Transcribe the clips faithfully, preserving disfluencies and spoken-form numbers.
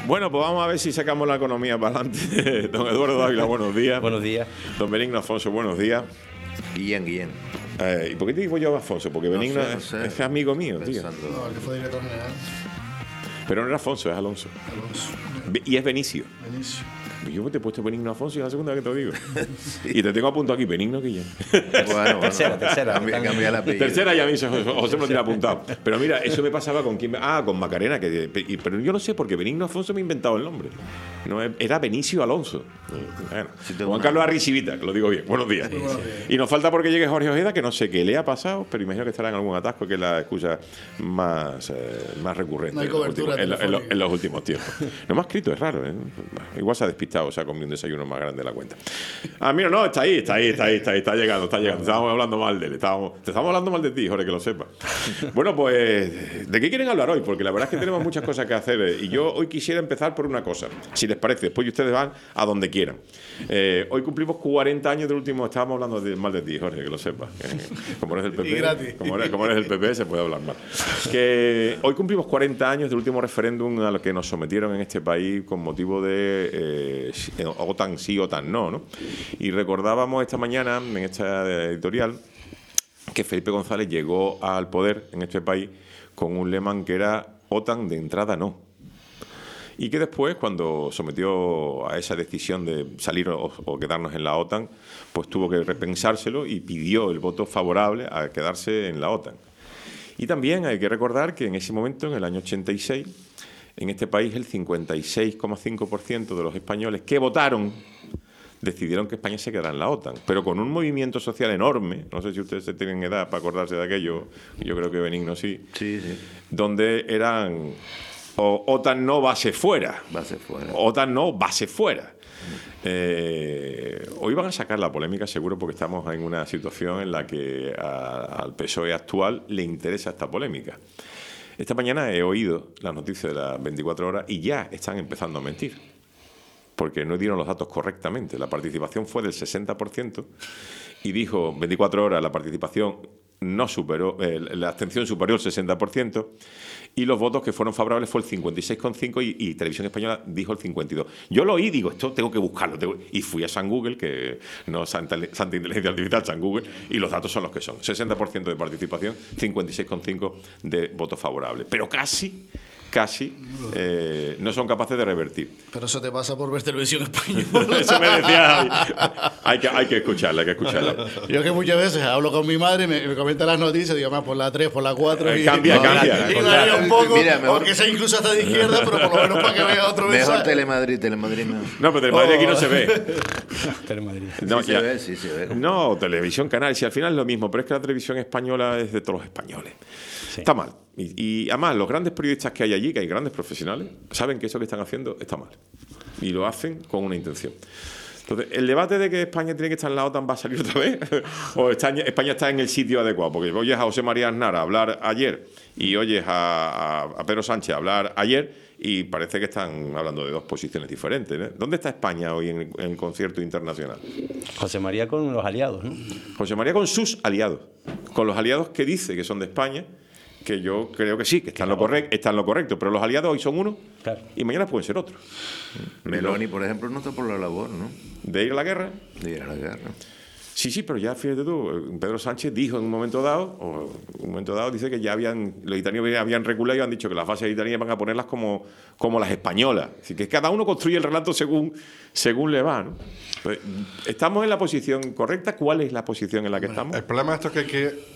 Bueno, pues vamos a ver si sacamos la economía para adelante. Don Eduardo Dávila, buenos días. Buenos días. Don Benigno Afonso, buenos días. Guillén, Guillén. Eh, ¿Y por qué te digo yo Afonso? Porque No Benigno sé, no es, sé. es amigo mío, tío. Pensando. No, el que fue director general, Pero no era Afonso, es Alonso. Alonso. Be- Y es Benicio. Benicio. Yo te he puesto Benigno Afonso y es la segunda vez que te lo digo. Y te tengo apuntado aquí, Benigno Guillén. Bueno, bueno. Tercera, tercera. Cambia, cambia el apellido. Tercera ya a mí José, José me lo tiene apuntado. Pero mira, eso me pasaba con quién. me- Ah, con Macarena. Que, y- pero yo no sé, porque Benigno Afonso me he inventado el nombre. No, era Benicio Alonso. Bueno, Sí, tengo Juan una- Carlos Arricivita, que lo digo bien. Buenos días. Y nos falta porque llegue Jorge Ojeda, que no sé qué le ha pasado, pero imagino que estará en algún atasco, que es la excusa más, eh, más recurrente No hay en, los cobertura últimos, en lo- en lo- telefónica. en los últimos tiempos. No me ha escrito, es raro. ¿eh? Igual se ha despistado, o se ha comido un desayuno más grande de la cuenta. Ah, mira, no, está ahí, está ahí, está ahí, está ahí, está llegando, está llegando. Estábamos hablando mal de él, estábamos, te estamos hablando mal de ti, Jorge, que lo sepas. Bueno, pues, ¿de qué quieren hablar hoy? Porque la verdad es que tenemos muchas cosas que hacer. eh, Y yo hoy quisiera empezar por una cosa, si les parece. Después ustedes van a donde quieran. Eh, hoy cumplimos cuarenta años del último. Estábamos hablando de, mal de ti, Jorge, que lo sepas. Que, como eres del P P, Y gratis. como eres, como eres del P P, se puede hablar mal. Que hoy cumplimos cuarenta años del último referéndum al que nos sometieron en este país con motivo de eh, si- eh, OTAN sí, OTAN no, ¿no? Y recordábamos esta mañana en esta editorial que Felipe González llegó al poder en este país con un lema que era OTAN de entrada no. Y que después, cuando sometió a esa decisión de salir o, o quedarnos en la OTAN, pues tuvo que repensárselo y pidió el voto favorable a quedarse en la OTAN. Y también hay que recordar que en ese momento, en el año ochenta y seis, en este país el cincuenta y seis coma cinco por ciento de los españoles que votaron decidieron que España se quedara en la OTAN, pero con un movimiento social enorme. No sé si ustedes tienen edad para acordarse de aquello, yo creo que Benigno sí, Sí, sí. donde eran o, OTAN no, base fuera. Base fuera. OTAN no, base fuera. Eh, hoy van a sacar la polémica seguro porque estamos en una situación en la que a- al P S O E actual le interesa esta polémica. Esta mañana he oído las noticias de las veinticuatro horas y ya están empezando a mentir, porque no dieron los datos correctamente. La participación fue del sesenta por ciento y dijo veinticuatro horas la participación no superó, eh, la abstención superó el sesenta por ciento y los votos que fueron favorables fue el cincuenta y seis coma cinco por ciento y, y Televisión Española dijo el cincuenta y dos por ciento. Yo lo oí, digo, esto tengo que buscarlo. tengo- Y fui a San Google, que no Santa, Santa Inteligencia Artificial, San Google, y los datos son los que son. sesenta por ciento de participación, cincuenta y seis coma cinco por ciento de votos favorables. Pero casi, casi eh, no son capaces de revertir. Pero eso te pasa por ver televisión española. Eso me decía Javi. Hay que, hay que escucharla, hay que escucharla. Yo que muchas veces hablo con mi madre, me, me comenta las noticias, digo, más por la tres, por la cuatro. Eh, y, cambia, y- cambia. Y varía un poco, Mira, mejor- aunque sea incluso hasta de izquierda, pero por lo menos para que vea otro Mejor mensaje. Telemadrid, Telemadrid mejor. No, pero Telemadrid aquí no se ve. Telemadrid. No, sí ya- se ve, sí se ve. no, televisión canal, si al final es lo mismo, pero es que la televisión española es de todos los españoles. Sí. Está mal. Y, y además, los grandes periodistas que hay allí, que hay grandes profesionales, saben que eso que están haciendo está mal. Y lo hacen con una intención. Entonces, ¿el debate de que España tiene que estar en la OTAN va a salir otra vez? ¿O está- España está en el sitio adecuado? Porque oyes a José María Aznar hablar ayer y oyes a, a- a Pedro Sánchez hablar ayer y parece que están hablando de dos posiciones diferentes, ¿eh? ¿Dónde está España hoy en, en el concierto internacional? José María con los aliados, ¿no? José María con sus aliados, con los aliados que dice que son de España, que yo creo que sí, que están, lo, correct, están en lo correcto, pero los aliados hoy son unos Claro. y mañana pueden ser otros. Meloni, por ejemplo, no está por la labor, ¿no? De ir a la guerra. De ir a la guerra. Sí, sí, pero ya fíjate tú, Pedro Sánchez dijo en un momento dado, o en un momento dado dice que ya habían, los italianos habían reculado y han dicho que las bases italianas van a ponerlas como, como las españolas. Así que cada uno construye el relato según, según le va, ¿no? Pues, ¿estamos en la posición correcta? ¿Cuál es la posición en la que estamos? El problema de esto es que hay que,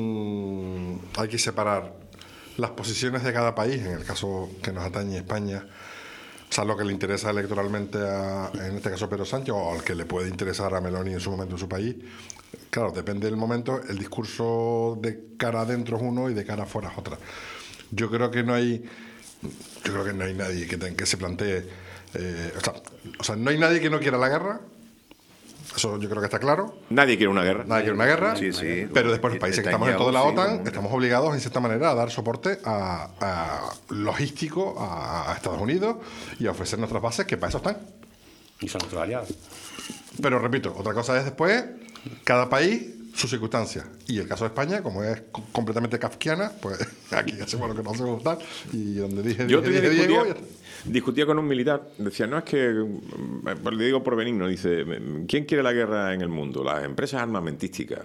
mm, hay que separar las posiciones de cada país, en el caso que nos atañe España, o sea, lo que le interesa electoralmente a, en este caso, Pedro Sánchez, o al que le puede interesar a Meloni en su momento en su país. Claro, depende del momento, el discurso de cara adentro es uno y de cara afuera es otra. Yo creo que no hay, yo creo que no hay nadie que, te- que se plantee, eh, o sea, o sea, no hay nadie que no quiera la guerra. Eso yo creo que está claro. Nadie quiere una guerra. Nadie quiere una guerra. Sí, sí. Pero después, los países que estamos dentro de la Netanyahu, sí, OTAN, ¿no? estamos obligados, en cierta manera, a dar soporte a, a logístico a, a Estados Unidos y a ofrecer nuestras bases, que para eso están. Y son nuestros aliados. Pero repito, otra cosa es después, cada país sus circunstancias. Y el caso de España, como es co- completamente kafkiana, pues aquí hacemos lo que nos hace gustar. Y donde dije, Yo dije, otro día dije Diego, discutía, ya- discutía con un militar, decía, no es que, pues le digo por benigno, dice, ¿quién quiere la guerra en el mundo? Las empresas armamentísticas.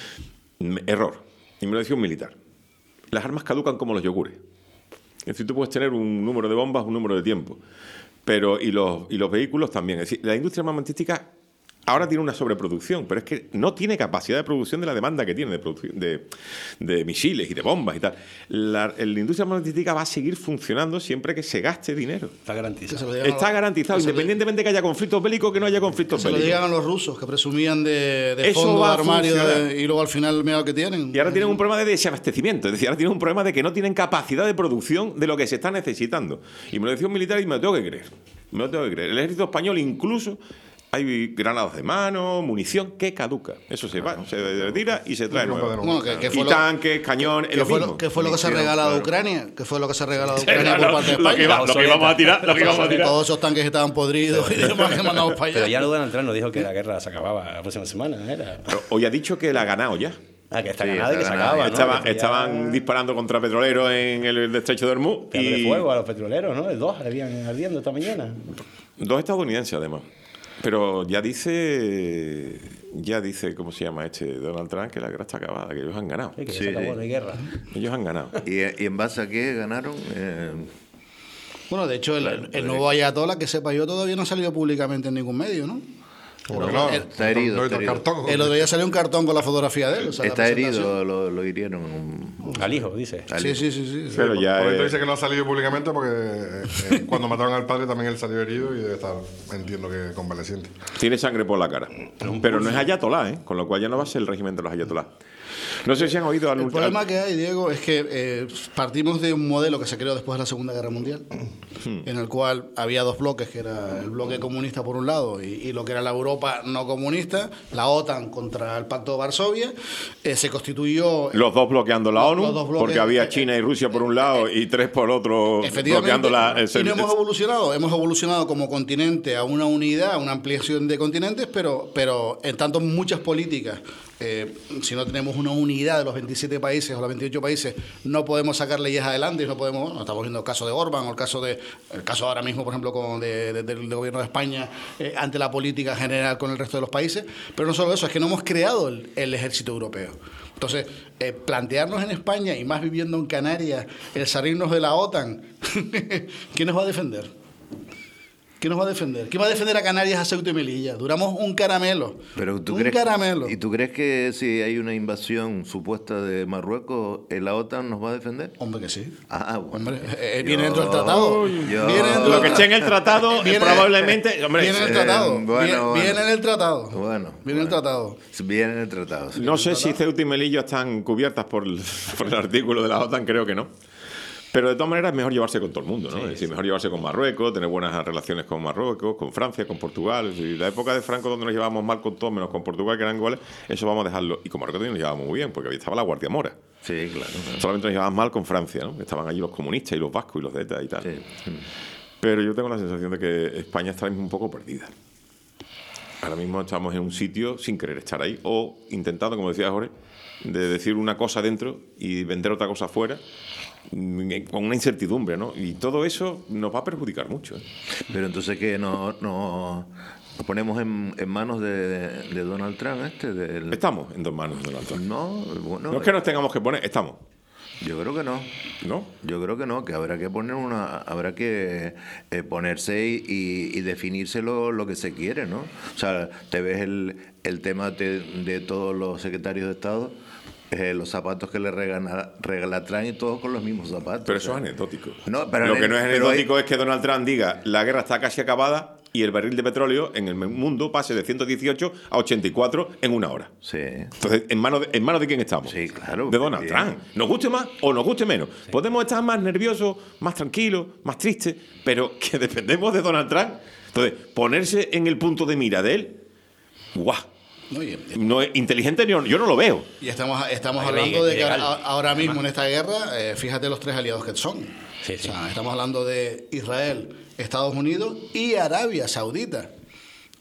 Error. Y me lo decía un militar. Las armas caducan como los yogures. Es decir, tú puedes tener un número de bombas, un número de tiempo. Pero, y los, y los vehículos también. Es decir, la industria armamentística ahora tiene una sobreproducción, pero es que no tiene capacidad de producción de la demanda que tiene de, producción, de, de misiles y de bombas y tal. La, la industria armamentística va a seguir funcionando siempre que se gaste dinero. Está garantizado. Que se lo digan Está a- garantizado, que se lo- independientemente de que haya conflictos bélicos, que no haya conflictos Se lo bélicos. digan a los rusos, que presumían de, de Eso fondo va de a armario funcionar. de- y luego al final mira lo que tienen. Y ahora tienen un problema de desabastecimiento, es decir, ahora tienen un problema de que no tienen capacidad de producción de lo que se está necesitando. Y me lo decía un militar y me lo tengo que creer. Me lo tengo que creer. El ejército español incluso hay granadas de mano, munición que caduca. Eso se va, se retira y se trae nueva. Bueno, que, que fue Y lo, tanques, cañones, es que lo fue mismo. lo, que fue lo que se ha Hicieron, regalado a claro. Ucrania, que fue lo que se ha regalado a Ucrania Lo- por parte de lo que España. iba- lo que íbamos a tirar, lo que íbamos a tirar. Todos esos tanques estaban podridos y demás que mandamos para allá. Pero ya Donald Trump nos dijo que la guerra se acababa la próxima semana, ¿era? Pero hoy ha dicho que la ha ganado ya. Ah, que está Sí, ganada y que se está ganada. acaba, ¿no? Estaban, Que ya- estaban disparando contra petroleros en el estrecho de Hormuz. Dándole Y fuego a los petroleros, ¿no? Dos habían ardiendo esta mañana. dos estadounidenses, además. Pero ya dice, ya dice, ¿cómo se llama este? Donald Trump, que la guerra está acabada, que ellos han ganado. Sí, que ya Sí, se acabó, sí. no hay guerra. Ellos han ganado. ¿Y, y en base a qué ganaron? Eh, Bueno, de hecho, el, Claro, el puede nuevo ayatola, que sepa yo, todavía no ha salido públicamente en ningún medio, ¿no? Porque no, está herido, no, no, está herido. cartón. El otro día salió un cartón con la fotografía de él. O sea, la está presentación. herido, lo, lo hirieron. Al hijo, dice. Al Sí, hijo. sí, sí, sí. sí. Pero ya Por es- esto dice que no ha salido públicamente porque eh, eh, cuando mataron al padre también él salió herido y debe estar, entiendo que convaleciente. tiene sangre por la cara. Pero no es ayatolá, ¿eh? Con lo cual ya no va a ser el régimen de los ayatolás. No sé si han oído al El ulti- problema que hay, Diego, es que eh, partimos de un modelo que se creó después de la Segunda Guerra Mundial, en el cual había dos bloques, que era el bloque comunista por un lado y, y lo que era la Europa no comunista, la OTAN contra el Pacto de Varsovia. Eh, se constituyó... Los dos bloqueando la Los- ONU, los dos bloques, porque había eh, China y Rusia por un lado y tres por otro, Efectivamente, bloqueando la... el y no servi- hemos evolucionado, hemos evolucionado como continente a una unidad, a una ampliación de continentes, pero, pero en tanto muchas políticas, eh, si no tenemos una unidad de los veintisiete países o los veintiocho países, no podemos sacar leyes adelante y no podemos, bueno, estamos viendo el caso de Orbán o el caso de, el caso ahora mismo, por ejemplo, con, de, de- del gobierno de España eh, ante la política general con el resto de los países, pero no solo eso, es que no hemos creado el, el ejército europeo. Entonces, eh, plantearnos en España y más viviendo en Canarias, el salirnos de la OTAN, ¿quién nos va a defender? ¿Quién nos va a defender? ¿Quién va a defender a Canarias, a Ceuta y Melilla? Duramos un caramelo. Pero ¿tú un crees, caramelo. ¿Y tú crees que si hay una invasión supuesta de Marruecos, eh, la OTAN nos va a defender? Hombre, que sí. Ah, bueno. Hombre, eh, eh, viene Yo- dentro del tratado. yo- Viene dentro Lo del que tra- esté en el tratado, eh, Viene- probablemente... Hombre, viene en el eh, tratado. bueno, viene, bueno. viene en el tratado. Bueno, Viene en el bueno. tratado. Viene en el tratado. sí. no sé si Ceuta y Melilla están cubiertas por el, por el artículo de la OTAN, creo que no. Pero de todas maneras es mejor llevarse con todo el mundo, ¿no? Es decir, mejor llevarse con Marruecos, tener buenas relaciones con Marruecos, con Francia, con Portugal. Es decir, la época de Franco donde nos llevábamos mal con todos, menos con Portugal, que eran iguales, eso vamos a dejarlo. Y con Marruecos también nos llevábamos muy bien, porque ahí estaba la Guardia Mora. Sí, claro. Solamente nos llevábamos mal con Francia, ¿no? Que estaban allí los comunistas y los vascos y los de ETA y tal. Sí. Pero yo tengo la sensación de que España está ahora mismo un poco perdida. Ahora mismo estamos en un sitio sin querer estar ahí, o intentando, como decía Jorge, de decir una cosa dentro y vender otra cosa afuera, mm, con una incertidumbre, ¿no? Y todo eso nos va a perjudicar mucho, ¿eh? Pero entonces que no, no nos ponemos en, en manos de, de Donald Trump este del... Estamos en dos manos de Donald Trump. No, bueno, No es que nos tengamos que poner, estamos, yo creo que no. ¿no? Yo creo que no, que habrá que poner una, habrá que eh, ponerse y, y, y definirse lo, lo que se quiere, ¿no? O sea, te ves el, el tema de, de todos los secretarios de Estado, eh, los zapatos que le regala, regala Trump y todos con los mismos zapatos. Pero o eso sea. es anecdótico. No, pero Lo ane- que no es pero anecdótico hay- es que Donald Trump diga la guerra está casi acabada y el barril de petróleo en el mundo pase de ciento dieciocho a ochenta y cuatro en una hora. Sí. Entonces, ¿en manos de, en manos de quién estamos? Sí, claro. De Donald Bien. Trump. Nos guste más o nos guste menos. Podemos estar más nerviosos, más tranquilos, más tristes, pero que dependemos de Donald Trump. Entonces, ponerse en el punto de mira de él, ¡guau! ¿No? Y, No es inteligente, yo, yo no lo veo. y estamos, estamos Ay, hablando de que legal. ahora, ahora mismo en esta guerra, eh, fíjate los tres aliados que son. Sí, sí. O sea, estamos hablando de Israel, Estados Unidos y Arabia Saudita.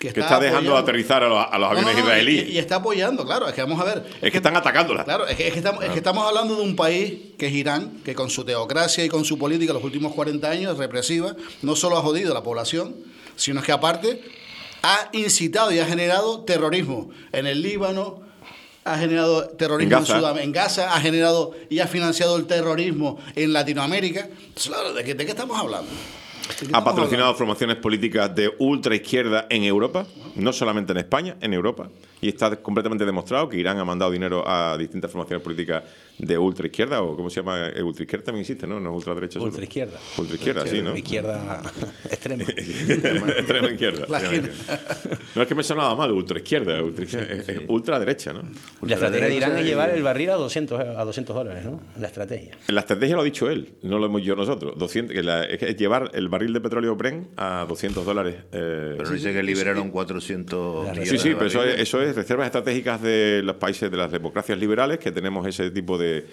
que Que está, está dejando apoyando. aterrizar a los, a los No, aviones no, no, israelíes. Y, y está apoyando, claro. Es que vamos a ver. Es que están atacándola. Claro, es que, es, que estamos, es que estamos hablando de un país que es Irán, que con su teocracia y con su política los últimos cuarenta años represiva, no solo ha jodido a la población, sino que aparte ha incitado y ha generado terrorismo en el Líbano, ha generado terrorismo En en, Gaza. Sudam- en Gaza, ha generado y ha financiado el terrorismo en Latinoamérica. Entonces, claro, ¿de qué, de qué estamos hablando? ¿De qué Ha estamos patrocinado hablando? formaciones políticas de ultraizquierda en Europa, no solamente en España, en Europa. Y está completamente demostrado que Irán ha mandado dinero a distintas formaciones políticas de ultraizquierda, o ¿cómo se llama? Eh, ultraizquierda también existe, ¿no? No es ultraderecha. solo. Ultraizquierda. Ultraizquierda, sí, ¿no? Izquierda extrema. Extrema izquierda. La Sí, gente- no es que me sonaba mal, ultraizquierda, ultraizquierda, es- es ultraderecha, ¿no? La estrategia de Irán es llevar el barril a doscientos, a doscientos dólares, ¿no? La estrategia. La estrategia lo ha dicho él, no lo hemos dicho nosotros. doscientos, que la- es que es llevar el barril de petróleo Brent a doscientos dólares. eh, Pero dice que liberaron cuatrocientos Sí, millones Sí, sí, de pero eso es, barriles. eso es reservas estratégicas de los países de las democracias liberales, que tenemos ese tipo de,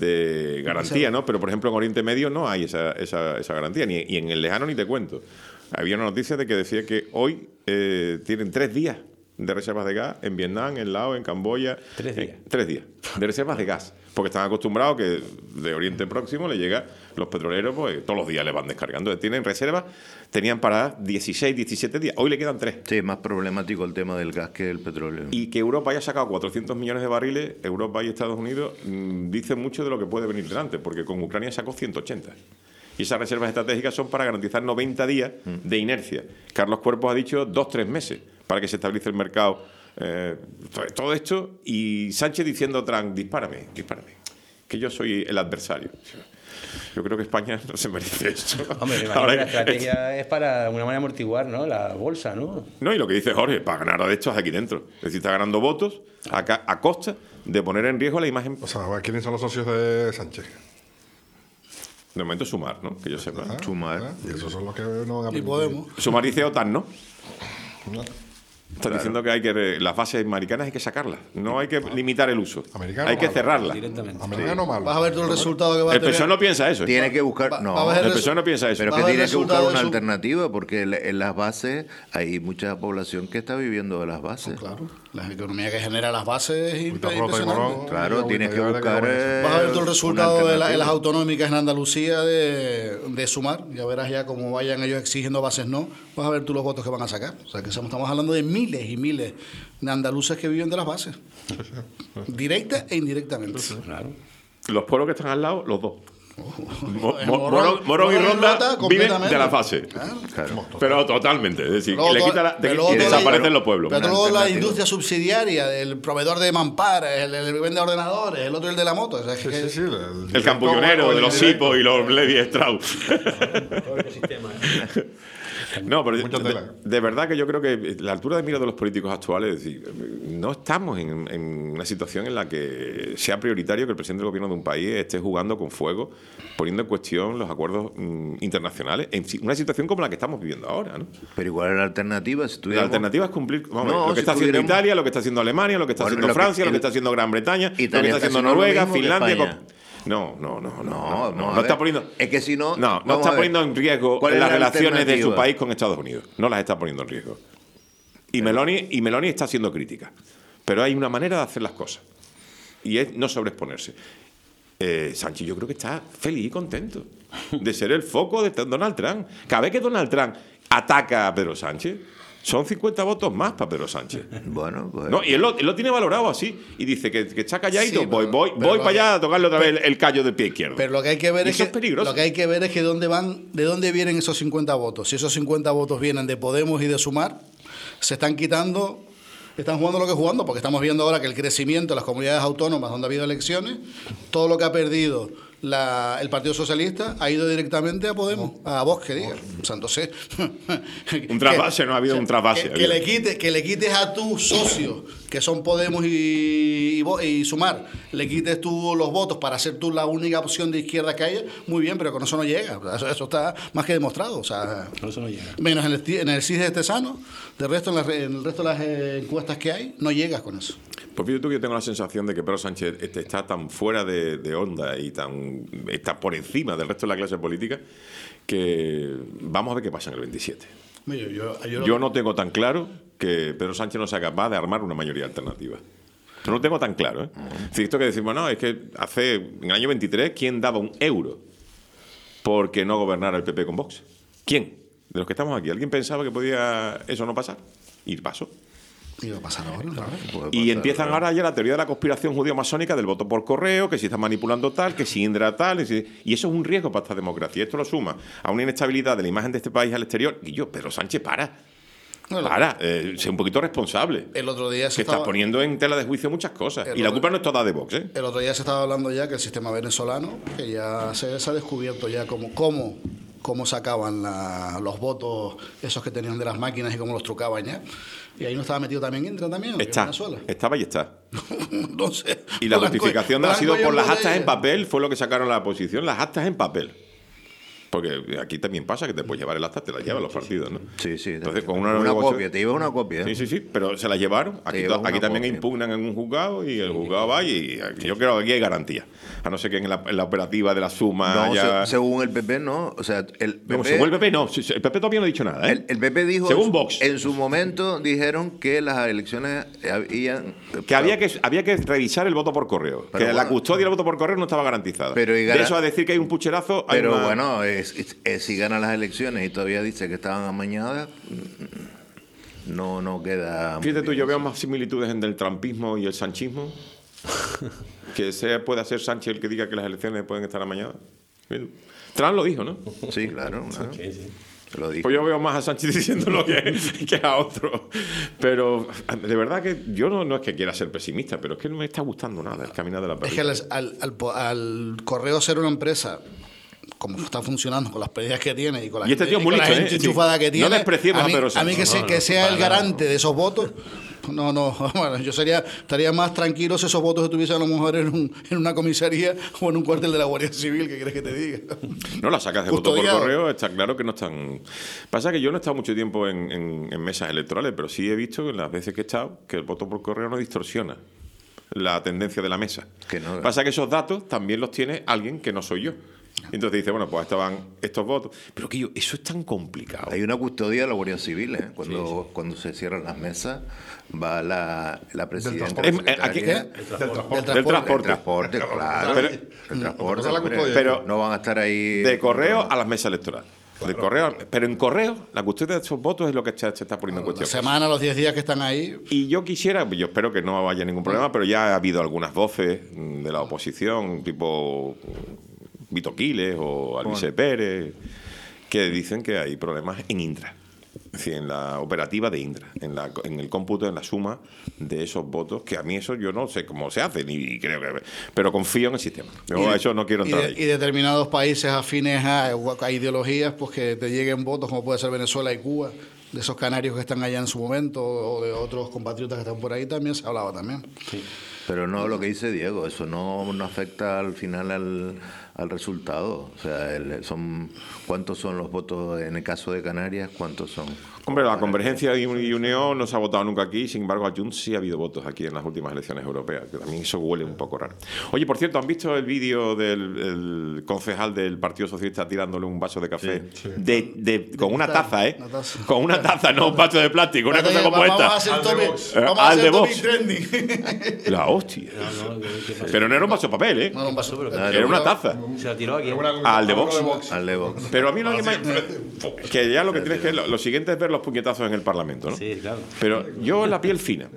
de garantía, ¿no? Pero, por ejemplo, en Oriente Medio no hay esa, esa, esa garantía, ni, y en el lejano ni te cuento. Había una noticia de que decía que hoy eh, tienen tres días de reservas de gas en Vietnam, en Laos, en Camboya. Tres días. Eh, tres días de reservas de gas. Porque están acostumbrados que de Oriente Próximo le llega, los petroleros, pues todos los días le van descargando. Tienen reservas, tenían para dieciséis, diecisiete días. Hoy le quedan tres. Sí, es más problemático el tema del gas que el petróleo. Y que Europa haya sacado cuatrocientos millones de barriles, Europa y Estados Unidos, mmm, dice mucho de lo que puede venir delante, porque con Ucrania sacó ciento ochenta. Y esas reservas estratégicas son para garantizar noventa días de inercia. Carlos Cuerpos ha dicho dos, tres meses para que se estabilice el mercado. Eh, todo esto, y Sánchez diciendo, Trump, dispárame, dispárame, que yo soy el adversario. Yo creo que España no se merece esto. Hombre, me imagino Ahora que la que- estrategia es para de alguna manera amortiguar, ¿no? La bolsa, ¿no? No, y lo que dice Jorge, para ganar adeptos aquí dentro. Es decir, está ganando votos a, ca- a costa de poner en riesgo la imagen. O sea, ¿quiénes son los socios de Sánchez? De momento Sumar, ¿no? Que yo sepa. Ah, Sumar. ah, Y esos son los que no van a Y Podemos. Sumar dice OTAN, ¿no? No. Están diciendo que hay que re- las bases americanas hay que sacarlas, no hay que limitar el uso, Americano hay que malo. cerrarlas. Directamente. Americano malo. Vas a ver tú el resultado que va a El P tener. S O E no piensa eso. ¿eh? Tiene que buscar. Va- No, va a ver El P S O E no piensa eso. pero Va que a ver tiene el que buscar resultado una de su- alternativa, porque en- en las bases hay mucha población que está viviendo de las bases. Claro, la economía que genera las bases es Ahorita imp- Rota y impresionante. Morón, Claro, y tienes que Agüita Llave, buscar. que bueno. eh, Vas a ver tú el una resultado de, la- de las alternativa. autonómicas en Andalucía de, de Sumar. Ya verás ya cómo vayan ellos exigiendo bases no. Vas a ver tú los votos que van a sacar. O sea, que estamos estamos hablando de miles y miles de andaluces que viven de las bases. Directa e indirectamente. Claro. Los pueblos que están al lado, los dos. Mo- En Mo- Morón- Morón, Morón y Morón y Ronda Rota, viven completamente. de la fase. Claro. Pero totalmente. Es decir, Luego le todo- quita la- pero y luego todo desaparecen la- los pueblos. Pero Una luego la alternativa. industria subsidiaria del proveedor de mamparas, el, el que vende ordenadores, el otro el de la moto. O sea, es Sí, que- sí, sí, el, El directo campullonero o el de los indirecto. Sipos y los Levi Strauss. Todo el ecosistema. No, pero Mucha de, tela. de verdad que yo creo que la altura de mira de los políticos actuales, es decir, no estamos en, en una situación en la que sea prioritario que el presidente del gobierno de un país esté jugando con fuego, poniendo en cuestión los acuerdos mm, internacionales, en si- una situación como la que estamos viviendo ahora, ¿no? Pero igual es la alternativa. Si La tuviéramos- alternativa es cumplir vamos, No, lo que si está haciendo tuviéramos- Italia, lo que está haciendo Alemania, lo que está Bueno, haciendo lo que- Francia, lo que el- está haciendo Gran Bretaña, lo que Italia está está haciendo haciendo lo Noruega, mismo que Finlandia. España. con- No, no, no, no, No, no, vamos no, a está ver. poniendo. Es que si no. No, no vamos está a ver. poniendo en riesgo ¿Cuál es las la relaciones de su alternativa? país con Estados Unidos. No las está poniendo en riesgo. Y Meloni, y Meloni está siendo crítica. Pero hay una manera de hacer las cosas. Y es no sobreexponerse. Eh, Sánchez yo creo que está feliz y contento de ser el foco de Donald Trump. Cada vez que Donald Trump ataca a Pedro Sánchez, son cincuenta votos más para Pedro Sánchez. Bueno, pues. No, y él lo, él lo tiene valorado así. Y dice que, que está calladito. Sí, voy pero- voy, pero voy lo para que- allá a tocarle otra vez el, el callo del pie izquierdo. Pero lo que hay que ver Y es eso que, es peligroso. lo que hay que ver es que dónde van, de dónde vienen esos cincuenta votos. Si esos cincuenta votos vienen de Podemos y de Sumar, se están quitando, están jugando lo que jugando, porque estamos viendo ahora que el crecimiento de las comunidades autónomas donde ha habido elecciones, todo lo que ha perdido la- el Partido Socialista ha ido directamente a Podemos, a Vox, que diga. O sea, entonces, Un trasvase, no ha habido un trasvase, Que, ha que habido. le quites, que le quites a tus socios, que son Podemos y, y, Vo- y Sumar, le quites tú los votos para ser tú la única opción de izquierda que haya, muy bien, pero con eso no llega. O sea, Eso, eso está más que demostrado. O sea, Por eso no llega. menos en el, ti- en el C I S de Tesano, de resto en, las re- en el resto de las eh, encuestas que hay, no llegas con eso. Pues fíjate tú que yo tengo la sensación de que Pedro Sánchez este, está tan fuera de, de onda y tan está por encima del resto de la clase política que vamos a ver qué pasa en el veintisiete. Yo, yo- yo- Yo no tengo tan claro que Pedro Sánchez no sea capaz de armar una mayoría alternativa. No lo tengo tan claro, ¿eh? Es decir, esto que decimos, no, es que hace, en el año veintitrés, ¿quién daba un euro porque no gobernara el P P con Vox? ¿Quién? De los que estamos aquí. ¿Alguien pensaba que podía eso no pasar? Y pasó. Y va a pasar ahora, claro. Y empiezan ahora ya la teoría de la conspiración judío-masónica del voto por correo, que si está manipulando tal, que si Indra tal, y, si... y eso es un riesgo para esta democracia. Y esto lo suma a una inestabilidad de la imagen de este país al exterior. Y yo, Pedro Sánchez, para. No, para, eh, sé un poquito responsable. El otro día se que estaba... estás poniendo en tela de juicio muchas cosas. El Y la otro... culpa no es toda de Vox, ¿eh? El otro día se estaba hablando ya que el sistema venezolano, que ya se, se ha descubierto ya cómo, cómo, cómo sacaban la, los votos esos que tenían de las máquinas y cómo los trucaban ya. Y ahí no estaba metido también Indra también, Está, en Venezuela. estaba y está. Entonces, Y la blanco- justificación ha blanco sido y por las botella. actas en papel, fue lo que sacaron la oposición, las actas en papel. Porque aquí también pasa que te puedes llevar el acta, te las llevan los partidos, ¿no? Sí, sí. Entonces, con una, una negociación- copia, te llevas una copia. Sí, sí, sí, pero se las llevaron. Aquí, llevas aquí una también copia. impugnan en un juzgado y el juzgado va y aquí- yo creo que aquí hay garantía. A no ser que en la, en la operativa de la suma No, haya... se- según el P P, no. O sea, el P P, No, según el P P no, sí, sí, el P P todavía no ha dicho nada, ¿eh? el, el P P dijo. Según en su- Vox. En su momento dijeron que las elecciones habían. Que había que había que revisar el voto por correo. Pero que la bueno, custodia del voto por correo no estaba garantizada. Pero y de gara- eso a decir que hay un pucherazo... hay Pero una- bueno, es- es- es- si gana las elecciones y todavía dice que estaban amañadas, no, no queda. muy Fíjate tú, bien yo veo eso. más similitudes entre el trampismo y el sanchismo. Que sea, pueda ser Sánchez el que diga que las elecciones pueden estar amañadas. Trump lo dijo, ¿no? Sí, claro. claro. Sí, sí. Lo dijo. Pues yo veo más a Sánchez diciéndolo que, que a otro. Pero de verdad que yo no, no es que quiera ser pesimista, pero es que no me está gustando nada el caminar de la Es pérdida. que al, al, al po- al correo ser una empresa, como está funcionando, con las pérdidas que tiene y con la Y este gente, tío es muy y con la listo, gente ¿eh? enchufada Sí. que No tiene, despreciemos a mí, a Pedro a mí que, Sánchez. se- No, que no, sea para el nada. garante de esos votos. No, no, bueno, yo sería, estaría más tranquilo si esos votos estuviesen a lo mejor en, un- en una comisaría o en un cuartel de la Guardia Civil, ¿qué quieres que te diga? No, las sacas de voto por Custodiado. correo está claro que no están... Pasa que yo no he estado mucho tiempo en, en- en mesas electorales, pero sí he visto que las veces que he estado que el voto por correo no distorsiona la tendencia de la mesa. Que no. Pasa que esos datos también los tiene alguien que no soy yo. Entonces dice, bueno, pues estaban estos votos. Pero que yo, eso es tan complicado. Hay una custodia de la Guardia Civil, ¿eh? Cuando, cuando se cierran las mesas, va la, la presidenta. Em, la eh, aquí- secretaria. Del transporte. Del El transporte. transporte, claro. Pero- el transporte. Esa es la hombre. custodia. Pero- no van a estar ahí. De correo a las mesas electorales. De correo, pero en correo, la custodia de esos votos es lo que se, se está poniendo en La cuestión. semana, los diez días que están ahí, Y yo quisiera, yo espero que no haya ningún problema, pero ya ha habido algunas voces mm, de la oposición, tipo mm, Vito Quiles o Alice Pérez, que dicen que hay problemas en Indra. Es decir, en la operativa de Indra, en, la, en el cómputo, en la suma de esos votos, que a mí eso yo no sé cómo se hace, ni creo que... Pero confío en el sistema. Yo y a de- eso no quiero y, entrar de- ahí. y determinados países afines a, a ideologías, pues que te lleguen votos, como puede ser Venezuela y Cuba, de esos canarios que están allá en su momento, o de otros compatriotas que están por ahí, también se hablaba también. Pero no lo que dice Diego, eso no, no afecta al final al, al resultado. O sea, el- son ¿cuántos son los votos en el caso de Canarias? ¿Cuántos son? Hombre, la Convergencia y y Unión no se ha votado nunca aquí, sin embargo a Junts sí ha habido votos aquí en las últimas elecciones europeas, que también eso huele un poco raro. Oye, por cierto, ¿han visto el vídeo del el concejal del Partido Socialista tirándole un vaso de café? De, de- con una taza, ¿eh? Una taza. Con una taza, no un vaso de plástico, una cosa como vamos a esta. hacer Al de topic- Vox. vamos a Al hacer de topic Vox. trending. La hostia. No, no, ¿qué- qué pasa? Pero no era un vaso de papel, ¿eh? No, no, un vaso, pero- Era una taza. Se la tiró aquí. Al de Vox. Al de Vox. Pero a mí lo que me... Que ya lo que tienes que... Lo, lo siguiente es ver los puñetazos en el Parlamento, ¿no? Sí, claro. Pero yo en la piel fina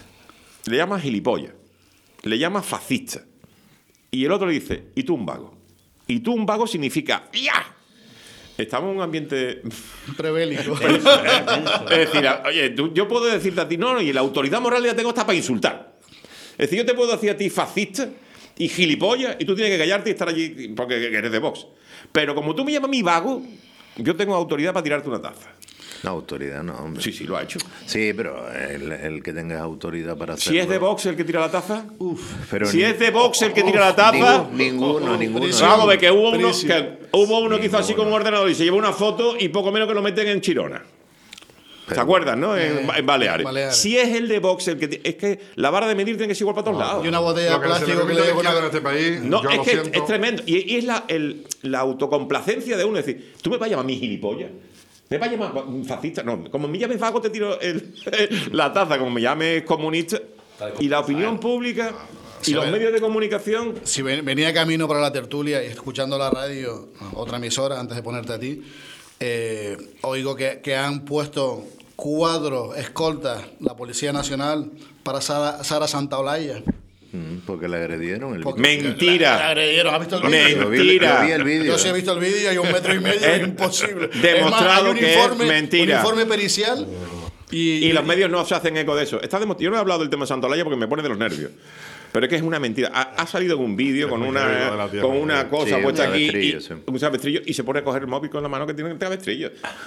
le llama gilipollas, le llama fascista. Y el otro le dice, y tú un vago. Y tú un vago significa ¡ya! Estamos en un ambiente... prebélico. Es decir, a- oye, tú- yo puedo decirte a ti, no, no, y la autoridad moral ya tengo hasta para insultar. Es decir, yo te puedo decir a ti fascista y gilipollas y tú tienes que callarte y estar allí porque eres de Vox. Pero como tú me llamas mi vago, yo tengo autoridad para tirarte una taza. No, autoridad no, hombre. Sí, sí, lo ha hecho. Sí, pero el, el que tengas autoridad para hacerlo. Si es de Vox el que tira la taza... Pero Si ni- es de Vox el que tira la taza... Ninguno, ninguno. ninguno. Vamos, de que hubo uno Prisión. que, hubo uno que hizo así con un ordenador y se llevó una foto y poco menos que lo meten en Chirona. ¿Se Pero- acuerdan, no? En, en Baleares. Baleares. Si es el de Vox el que... ti- Es que la vara de medir tiene que ser igual para todos lados. Y una botella de Lo que se le plástico que permite le a la llevo izquierda en una... este país, No, yo es lo que siento. es tremendo. Y, y es la, el- la autocomplacencia de uno. Es decir, tú me vas a llamar a mi gilipollas. Me va a llamar fascista. No, como me llames vago, te tiro el, la taza. Como me llames comunista. Y la opinión pública y los medios de comunicación. Si venía camino para la tertulia y escuchando la radio, otra emisora, antes de ponerte a ti, eh, oigo que, que han puesto cuadros, escoltas, la Policía Nacional para Sara, Sara Santaolalla. Porque la agredieron. El Porque Mentira. La, la agredieron. ¿Has visto el vídeo? Mentira. Yo vi el vídeo. Yo sí he visto el vídeo y un metro y medio es imposible. Demostrado es más, hay un que informe, es mentira. Un informe pericial. Y, Y los medios no se hacen eco de eso. Está demo- Yo no he hablado del tema de Santolaya porque me pone de los nervios. Pero es que es una mentira. Ha, ha salido un vídeo con muy una, querido de la tierra. con una cosa Sí, puesta un aquí. cabestrillo, Y, sí. un cabestrillo y se pone a coger el móvil con la mano que tiene el cabestrillo.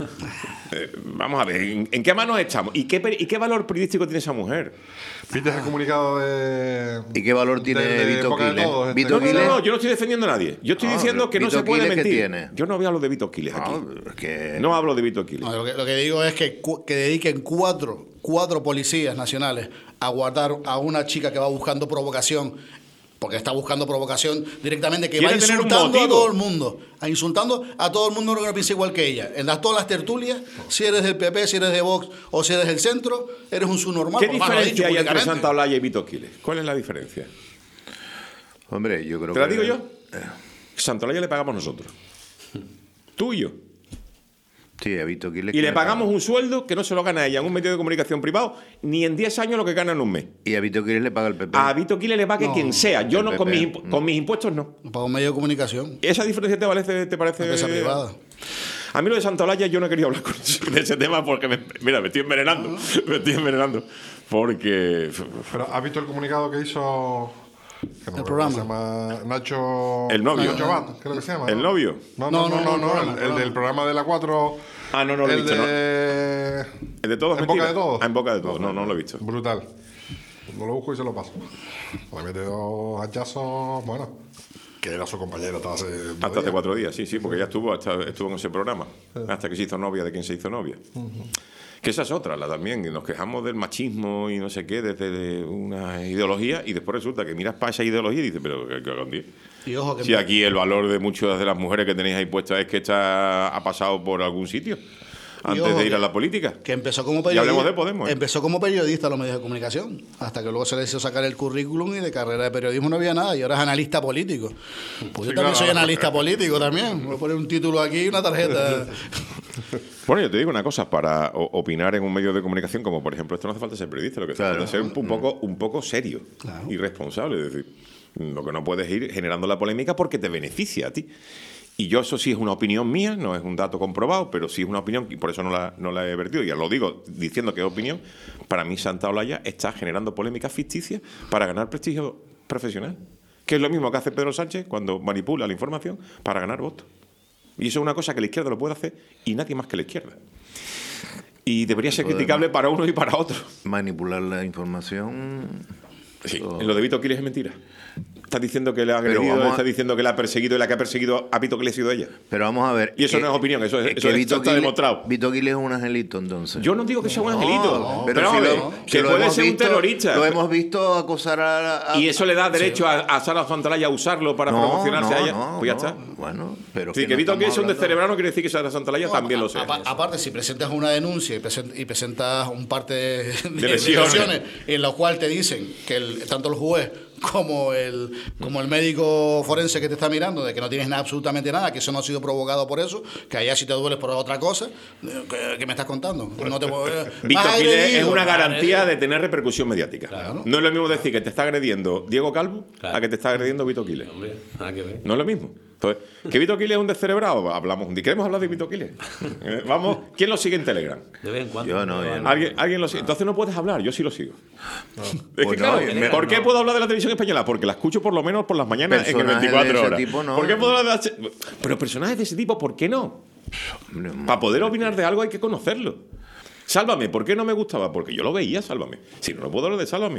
Eh, vamos a ver, ¿en, en qué manos estamos? ¿Y qué, peri- ¿Y qué valor periodístico tiene esa mujer? ¿Viste el comunicado de. ¿Y qué valor tiene de- de Vito Boca de Quiles? Todos, este? Vito No, no, no, Quiles. no, yo no estoy defendiendo a nadie. Yo estoy Ah, diciendo que no Vito se puede Quiles, ¿qué mentir. tiene? Yo no voy a hablar de Vito Quiles aquí. No, es que- No hablo de Vito Quiles. No, lo, que, lo que digo es que, cu- que dediquen cuatro, cuatro policías nacionales a guardar a una chica que va buscando provocación, porque está buscando provocación directamente, que va Quiere tener un insultando a motivo. todo el mundo, a insultando a todo el mundo que no piensa igual que ella. En las, todas las tertulias, si eres del P P, si eres de Vox o si eres del centro, eres un subnormal. ¿Qué por más lo ha dicho diferencia hay entre públicamente. Santaolalla y Vito Quiles? ¿Cuál es la diferencia? Hombre, yo creo ¿Te la que. digo yo? Santolaya le pagamos nosotros. Tú y yo. Sí, a Vito Quiles. Y que le le pagamos paga. un sueldo que no se lo gana ella en un medio de comunicación privado, ni en diez años lo que gana en un mes. Y a Vito Quiles le paga el P P. A Vito Quiles le pague No, quien sea. Yo el no, con P P, mis, impu- con mis impuestos no. Para un medio de comunicación, ¿Esa diferencia te parece? Te parece empresa privada. A mí lo de Santolaya yo no quería hablar con ese, de ese tema porque, me, mira, me estoy envenenando. Me estoy envenenando. Porque... Pero ¿has visto el comunicado que hizo. Que no El recuerdo programa. cómo Se llama Nacho. El novio. Nacho Bat, creo que se llama. ¿El ¿no? novio? No, no, no, no, no, el programa, el, el el del programa de la cuatro. Ah, no, no lo he el visto, de... ¿El de todos? En mentira? boca de todos. Ah, en boca de todos. No, no lo he visto. Brutal. No lo busco y se lo paso. Le mete dos hachazos, bueno, que era su compañero hasta hace. dos Hasta hace días. cuatro días, sí, sí, porque ella estuvo, hasta, estuvo en ese programa. Hasta que se hizo novia de quien se hizo novia. Que esa es otra, la también. que Nos quejamos del machismo y no sé qué, desde de una ideología, y después resulta que miras para esa ideología y dices, pero ¿qué, qué hagan, tío? Y ojo que Si aquí el valor de muchas de las mujeres que tenéis ahí puestas es que esta ha pasado por algún sitio antes ojo de ir que- a la política. que empezó como Y periodista. hablemos de Podemos, ¿eh? Empezó como periodista en los medios de comunicación, hasta que luego se le hizo sacar el currículum y de carrera de periodismo no había nada, y ahora es analista político. Pues yo Sí, también claro. soy analista político también. Voy a poner un título aquí y una tarjeta. Bueno, yo te digo una cosa, para o- opinar en un medio de comunicación, como por ejemplo, esto no hace falta ser periodista, lo que hace Claro. falta es ser un, un poco, un poco serio Claro. y responsable. Es decir, lo que no puedes ir generando la polémica porque te beneficia a ti. Y yo eso sí es una opinión mía, no es un dato comprobado, pero sí es una opinión y por eso no la, no la he vertido. Ya lo digo diciendo que es opinión. Para mí Santaolalla está generando polémicas ficticias para ganar prestigio profesional. Que es lo mismo que hace Pedro Sánchez cuando manipula la información para ganar votos. Y eso es una cosa que la izquierda lo puede hacer y nadie más que la izquierda. Y debería ser Poder criticable para uno y para otro. Manipular la información. Sí, eso- en lo de Vito Quiles es mentira. Estás diciendo que le ha Pero agredido, vamos a- estás diciendo que la ha perseguido y la que ha perseguido a Vito Quiles ha sido ella. Pero vamos a ver. Y eso que- no es opinión, eso es- que eso es- Vito eso está Quiles- demostrado. Vito Quiles es un angelito, entonces. Yo no digo que sea un angelito, No, pero, pero si vamos a lo- ver, si que lo puede hemos ser un visto- terrorista. Lo hemos visto acosar a. a- Y eso le da derecho a, a Sara Santaolalla a usarlo para No, promocionarse no, a ella. no, pues ya no. está. Bueno, pero. Sí, que que no Vito estamos Quiles es un hablando- descerebrado quiere decir que Sara Santaolalla también lo A- sea. apa- aparte, si presentas una denuncia y, presen- y presentas un parte de, de lesiones. lesiones en la cual te dicen que el- tanto el juez como el, como el médico forense que te está mirando, de que no tienes nada, absolutamente nada, que eso no ha sido provocado por eso, que allá si te dueles por otra cosa, ¿qué, qué me estás contando? No te puedo- Vito Más Quiles es agredido, una más garantía agredido. de tener repercusión mediática. Claro. No es lo mismo decir que te está agrediendo Diego Calvo Claro. a que te está agrediendo Vito Quiles. Hombre, nada que ver. No es lo mismo. Entonces, ¿que Vito Quiles es un descerebrado? Hablamos un día. ¿Queremos hablar de Vito Quiles? Eh, Vamos, ¿quién lo sigue en Telegram? De vez en cuando. Yo no, yo no. ¿Alguien, alguien lo sigue? Entonces no puedes hablar, yo sí lo sigo. Es que, Pues claro, no, me- ¿por qué no. puedo hablar de la televisión española? Porque la escucho por lo menos por las mañanas en el Personajes de veinticuatro ese horas. tipo, no. ¿Por qué puedo hablar de H- Pero personajes de ese tipo, ¿por qué no? Hombre, Para poder opinar de algo hay que conocerlo. Sálvame, ¿por qué no me gustaba? Porque yo lo veía, Sálvame. Si no, no puedo hablar de Sálvame.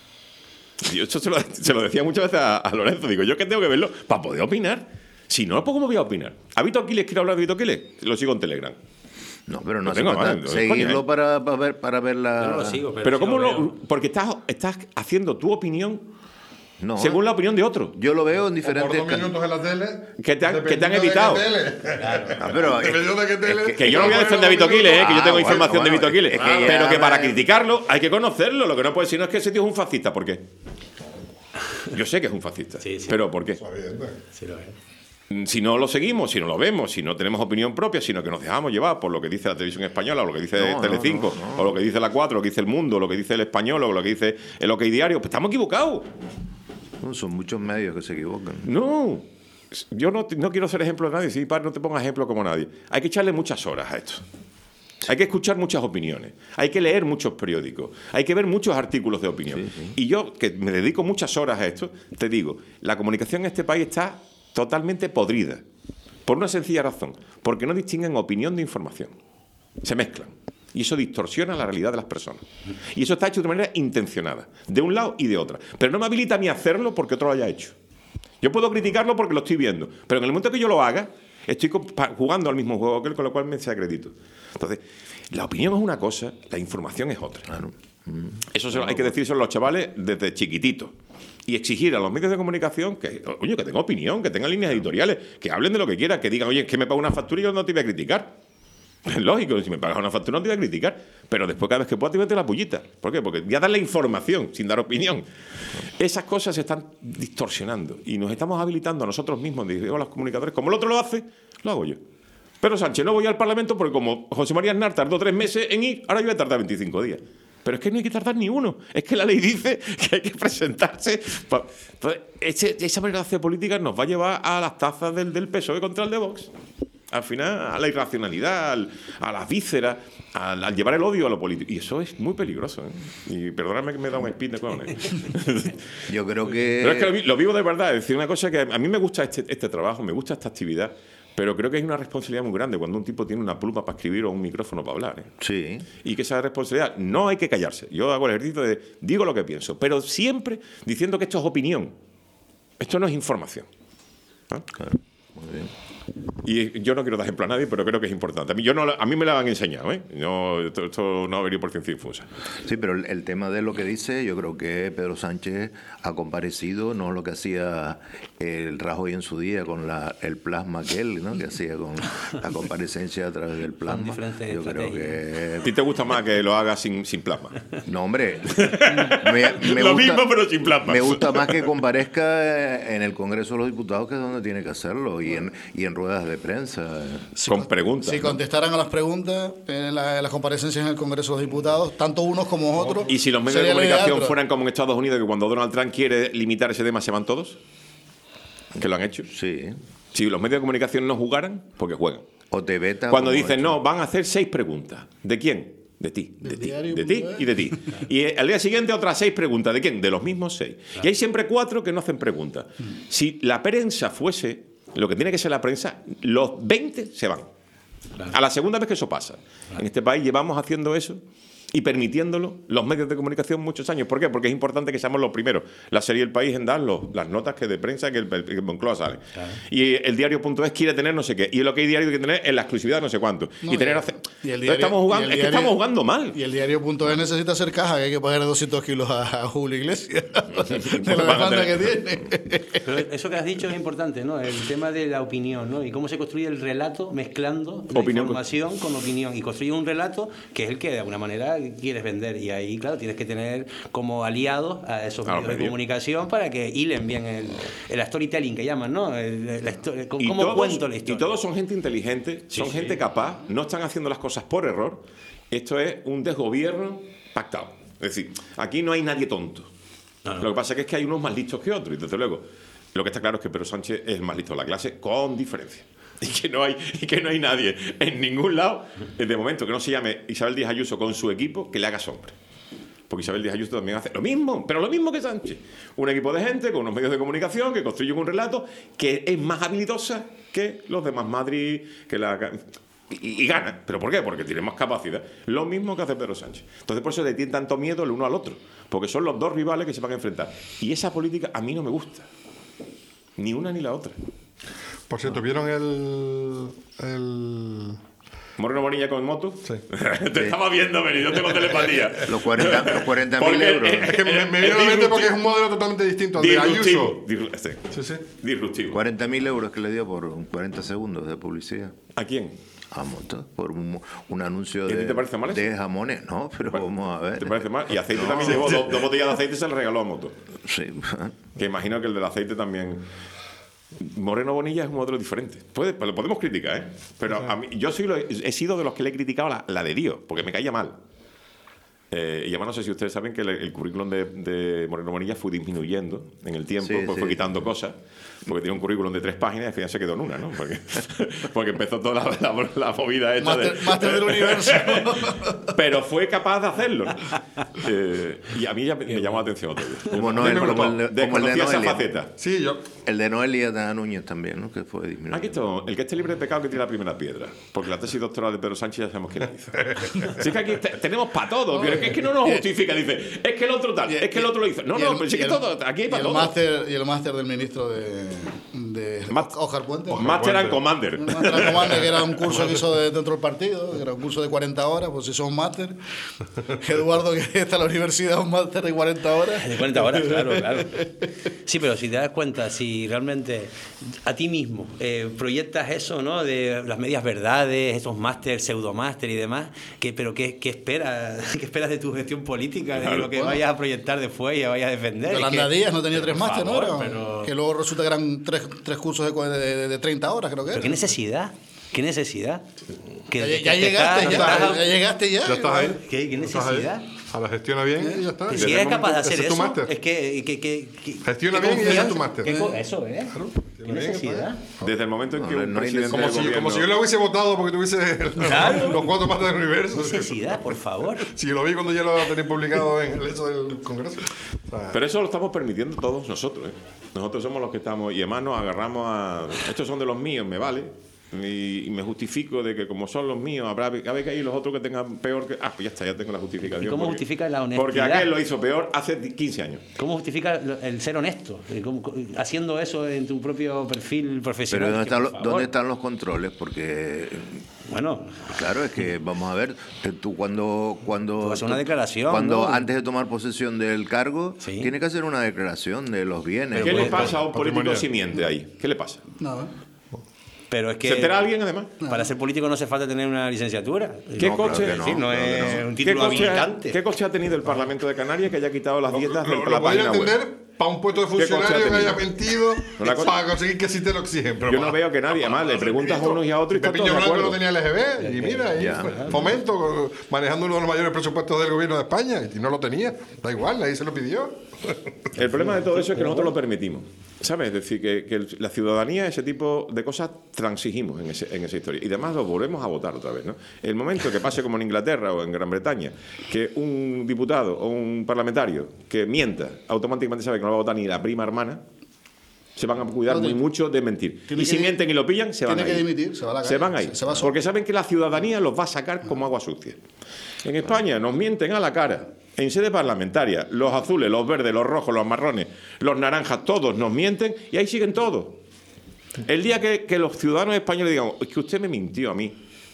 Yo esto se lo, se lo decía muchas veces a, a Lorenzo. Digo, yo que tengo que verlo para poder opinar. Si no, ¿cómo voy a opinar? ¿A Vito Quiles quiero hablar de Vito Quiles? Lo sigo en Telegram. No, pero no Lo hace tengo, falta vale, no, seguirlo coño, ¿eh? para, para ver, para ver la. Yo no lo sigo, pero, Pero sí ¿cómo lo no? veo. Porque estás, estás haciendo tu opinión No. según la opinión de otro. Yo lo veo en O diferentes... por dos can- minutos en la tele. Que te han- que te han dependiendo de editado. qué tele. Ah, pero es- Dependiendo de qué tele. es Que yo no voy a defender a Vito Quiles, ¿eh? que yo Ah, tengo bueno, información de bueno, Vito Quiles. es que ya pero que para me- criticarlo hay que conocerlo. Lo que no puede decir no es que ese tío es un fascista. ¿Por qué? Yo sé que es un fascista. Sí, sí. Pero ¿por qué? Evidente. Sí lo es. Si no lo seguimos, si no lo vemos, si no tenemos opinión propia, sino que nos dejamos llevar por lo que dice la televisión española, o lo que dice No, no, Telecinco, no, no. o lo que dice la cuatro, lo que dice El Mundo, lo que dice El Español, o lo que dice El OK Diario, pues estamos equivocados. No, son muchos medios que se equivocan. No. Yo no, no quiero ser ejemplo de nadie. Sí, padre, no te pongas ejemplo como nadie. Hay que echarle muchas horas a esto. Hay que escuchar muchas opiniones. Hay que leer muchos periódicos. Hay que ver muchos artículos de opinión. Sí, sí. Y yo, que me dedico muchas horas a esto, te digo, la comunicación en este país está totalmente podrida. Por una sencilla razón. Porque no distinguen opinión de información. Se mezclan. Y eso distorsiona la realidad de las personas. Y eso está hecho de manera intencionada. De un lado y de otra. Pero no me habilita a mí hacerlo porque otro lo haya hecho. Yo puedo criticarlo porque lo estoy viendo, pero en el momento que yo lo haga, estoy compa- jugando al mismo juego que él, con lo cual me desacredito. Entonces, la opinión es una cosa, la información es otra. Claro. Eso se lo- hay que decírselo a los chavales desde chiquititos. Y exigir a los medios de comunicación que, oye, que tengan opinión, que tengan líneas editoriales, que hablen de lo que quieran, que digan, oye, es que me pago una factura y yo no te voy a criticar. Es lógico, si me pagas una factura no te voy a criticar, pero después cada vez que puedas te metes la pullita. ¿Por qué? Porque ya darle información sin dar opinión. Esas cosas se están distorsionando y nos estamos habilitando a nosotros mismos, digo a los comunicadores, como el otro lo hace, lo hago yo. Pero Sánchez, no voy al Parlamento porque como José María Aznar tardó tres meses en ir, ahora yo voy a tardar veinticinco días. Pero es que no hay que tardar ni uno. Es que la ley dice que hay que presentarse. pa- Entonces, ese- esa manera de hacer política nos va a llevar a las tazas del, del P S O E contra el de Vox. Al final, a la irracionalidad, al- a las vísceras, al, al llevar el odio a lo político. Y eso es muy peligroso, ¿eh? Y perdóname que me da un spin de cojones. Yo creo que... Pero es que lo, vi- lo vivo de verdad. Es decir, una cosa que a mí me gusta este, este trabajo, me gusta esta actividad, pero creo que hay una responsabilidad muy grande cuando un tipo tiene una pluma para escribir o un micrófono para hablar, ¿eh? Sí. Y que esa responsabilidad no hay que callarse. Yo hago el ejercicio de digo lo que pienso, pero siempre diciendo que esto es opinión. Esto no es información. ¿Ah? Claro. Muy bien. Y yo no quiero dar ejemplo a nadie, pero creo que es importante. A mí, yo no, a mí me lo han enseñado, ¿eh? No, esto, esto no ha venido por ciencia infusa. Sí, pero el, el tema de lo que dice, yo creo que Pedro Sánchez ha comparecido, no lo que hacía el Rajoy en su día con la, el plasma que él, ¿no? Que hacía con la comparecencia a través del plasma. diferentes Yo creo ¿A que... ti te gusta más que lo haga sin, sin plasma? No, hombre. Me, me Lo gusta, mismo, pero sin plasma. Me gusta más que comparezca en el Congreso de los Diputados, que es donde tiene que hacerlo, y en, y en ruedas de prensa. Con preguntas. Si ¿no? contestaran a las preguntas en, la- en las comparecencias en el Congreso de los Diputados, tanto unos como otros. Y si los medios de sería lo comunicación ideal, pero- fueran como en Estados Unidos, que cuando Donald Trump quiere limitar ese tema se van todos, que lo han hecho. Sí. Si los medios de comunicación no jugaran, porque juegan. O te veta. Cuando como dicen, hecho. no, van a hacer seis preguntas. ¿De quién? De ti, de Del ti, diario de ti punto es. y de ti. Y al día siguiente otras seis preguntas. ¿De quién? De los mismos seis. Y hay siempre cuatro que no hacen preguntas. Si la prensa fuese lo que tiene que ser la prensa, los veinte se van. A la segunda vez que eso pasa. En este país llevamos haciendo eso y permitiéndolo los medios de comunicación muchos años. ¿Por qué? Porque es importante que seamos los primeros. La serie El País en dar los, las notas que de prensa que el, el, el Moncloa sale. Claro. Y el diario.es quiere tener no sé qué. Y lo que hay diario tiene que tener en la exclusividad no sé cuánto. No, y tener y- hace- y el Entonces diario- estamos jugando, y el es que diario- estamos jugando mal. Y el diario.es necesita hacer caja, que hay que pagar doscientos kilos a, a Julio Iglesias de la Van a demanda que tener- tiene. Pero eso que has dicho es importante, ¿no? El tema de la opinión, ¿no? Y cómo se construye el relato mezclando la Opinión. información con opinión. Y construye un relato que es el que de alguna manera quieres vender. Y ahí, claro, tienes que tener como aliados a esos A los medios de medios. comunicación para que hilen bien el, el storytelling que llaman, ¿no? El- la historia- Y ¿Cómo todos- cuento la historia? Y todos son gente inteligente, Sí, son sí. gente capaz, no están haciendo las cosas por error. Esto es un desgobierno pactado. Es decir, aquí no hay nadie tonto. No, no. Lo que pasa es que hay unos más listos que otros. Y desde luego, lo que está claro es que Pedro Sánchez es el más listo de la clase, con diferencia. Y que no hay, y que no hay nadie en ningún lado, de momento, que no se llame Isabel Díaz Ayuso con su equipo, que le haga sombra. Porque Isabel Díaz Ayuso también hace lo mismo, pero lo mismo que Sánchez. Un equipo de gente con unos medios de comunicación que construyen un relato que es más habilidosa que los demás Madrid, que la... Y, y gana. ¿Pero por qué? Porque tiene más capacidad. Lo mismo que hace Pedro Sánchez. Entonces por eso le tiene tanto miedo el uno al otro. Porque son los dos rivales que se van a enfrentar. Y esa política a mí no me gusta. Ni una ni la otra. Por cierto, ¿vieron el, el, Moreno Bonilla con moto. Sí. Te estaba viendo venir, yo tengo telepatía. Los cuarenta los cuarenta mil Porque, euros. eh, Es que me, me viene a la mente porque es un modelo totalmente distinto al de Ayuso. Disruptivo. Disru- sí. Sí, sí. Disruptivo. cuarenta mil euros que le dio por cuarenta segundos de publicidad. ¿A quién? A Moto, por un, un anuncio ¿Y a ti de, te parece mal eso? de jamones. No, pero vamos a ver. ¿Te parece mal? Y aceite también llevó dos, dos botellas de aceite y se le regaló a Moto. Sí. Que imagino que el del aceite también. Moreno Bonilla es un modelo diferente. Puede, lo podemos criticar, ¿eh? Pero a mí, yo soy lo- he sido de los que le he criticado la, la de Dios, porque me caía mal. Eh, y además no sé si ustedes saben que el, el currículum de, de Moreno Bonilla fue disminuyendo en el tiempo, Sí, pues sí. fue quitando cosas, porque tenía un currículum de tres páginas y al final se quedó en una, ¿no? Porque, porque empezó toda la, la, la movida esta Máster, de... máster del universo. Pero fue capaz de hacerlo, ¿no? Eh, y a mí ya me, me llamó la atención otro día. Como, A mí Noel, me como, gustó. el de, como el de Desconocía esa Noelia. faceta. Sí, yo. El de Noelia de Núñez también, ¿no? Que fue disminuido. Aquí está, el que esté libre de pecado que tire la primera piedra. Porque la tesis doctoral de Pedro Sánchez ya sabemos quién la hizo. Si es que aquí te- tenemos para todo, pero es que, es que no nos justifica. Dice, es que el otro tal, es que el otro lo hizo. No, Y no, el- pero sí y que el- todo, aquí hay y para el todo. máster Y el máster del ministro de, de Mat- Óscar Puente. Master and Commander. El máster and Commander, que era un curso que hizo de- dentro del partido, que era un curso de cuarenta horas, pues hizo un máster. Eduardo, que está en la universidad, un máster de cuarenta horas. De cuarenta horas, claro, claro. Sí, pero si te das cuenta, si realmente a ti mismo eh, proyectas eso, ¿no? De las medias verdades, esos máster, pseudomáster y demás, que, pero ¿qué, qué esperas? ¿Qué esperas de tu gestión política? De Claro, lo que bueno. vayas a proyectar después y vayas a defender. Es Yolanda que- Díaz no tenía tres por máster, ¿no? favor, Era- pero- Que luego resulta que eran tres, tres cursos de, cua- de, de- de treinta horas, creo que Pero era. qué necesidad, qué necesidad. Que- Ya, que- ya que llegaste, estás- ya, estás- ya llegaste ya. Ya estás ahí. ¿Qué- qué Ya estás ahí. necesidad? A la gestiona bien y ya está. Si Desde eres el capaz de momento- hacer ese es tu eso, máster. es que... que, que, que Gestiona qué bien y ese es tu confianza, máster. qué co- Eso es. Claro, ¿Qué tiene bien, necesidad? Desde el momento en que No, un no hay presidente Como del si, gobierno... como si yo lo hubiese votado porque tuviese Claro. los cuatro partes del universo. Necesidad, por favor. Si lo vi cuando ya lo tenéis publicado en el hecho del Congreso. O sea, Pero eso lo estamos permitiendo todos nosotros, ¿eh? Nosotros somos los que estamos... Y además nos agarramos a... Estos son de los míos, me vale. Y, y me justifico de que como son los míos, habrá cabe que hay los otros que tengan peor que... Ah, pues ya está, ya tengo la justificación. ¿Y cómo porque- justifica la honestidad? Porque aquel lo hizo peor hace quince años. ¿Cómo justifica lo- el ser honesto? Eh, ¿cómo- cómo- haciendo eso en tu propio perfil profesional. Pero ¿dónde que, están, por los, favor. ¿dónde están los controles? Porque, Bueno, claro, es que vamos a ver, que tú cuando... cuando Tú haces una declaración, Cuando ¿no? antes de tomar posesión del cargo, Sí. tiene que hacer una declaración de los bienes. ¿Qué pues, le pasa a un político patrimonial. simiente ahí? ¿Qué le pasa? No, pero es que... ¿Se entera alguien además? Para ser político no hace falta tener una licenciatura. ¿Qué No, coche, claro que no, Sí, no claro que es no. un ¿Qué título coche, habilitante. ¿Qué coche ha tenido el Parlamento de Canarias que haya quitado las dietas de lo, la lo voy a página web? entender para un puesto de coche ha funcionario que tenido? haya mentido No, la co- para conseguir que sí te lo exigen. Pero Yo no para- veo que nadie, además, le preguntas a unos y a otros y están Pepillo todos de Blanco acuerdo. no tenía L G B y mira, ahí Ya. fue- Fomento manejando uno de los mayores presupuestos del gobierno de España y no lo tenía. Da igual, ahí se lo pidió. El problema de todo eso es que nosotros lo permitimos. ¿Sabes? Es decir, que, que el- la ciudadanía, ese tipo de cosas, transigimos en, ese- en esa historia. Y además lo volvemos a votar otra vez, ¿no? El momento que pase como en Inglaterra o en Gran Bretaña, que un diputado o un parlamentario que mienta, automáticamente sabe que no va a votar ni la prima hermana, se van a cuidar No, muy tiene- mucho de mentir. tiene Y que si di- mienten y lo pillan, se van tiene a que ir. dimitir, se va a la Se calle, van a ir. se- se va solo. Porque saben que la ciudadanía los va a sacar como agua sucia. En España nos mienten a la cara. En sede parlamentaria, los azules, los verdes, los rojos, los marrones, los naranjas, todos nos mienten y ahí siguen todos. El día que, que los ciudadanos españoles digan, es que usted me mintió a mí,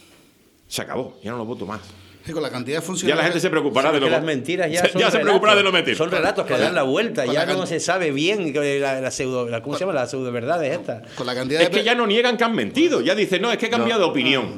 se acabó, ya no lo voto más. y con la cantidad de Ya funcionarios. la gente se preocupará de Porque lo las mentiras ya se, son ya se relatos. preocupará de no mentir. Son relatos que Con la- dan la vuelta, con ya la no can- se sabe bien que la, la pseudo, la, ¿cómo se llama? La pseudo verdades esta. Con la cantidad Es de. que ya no niegan que han mentido, ya dicen, no, es que he cambiado de opinión.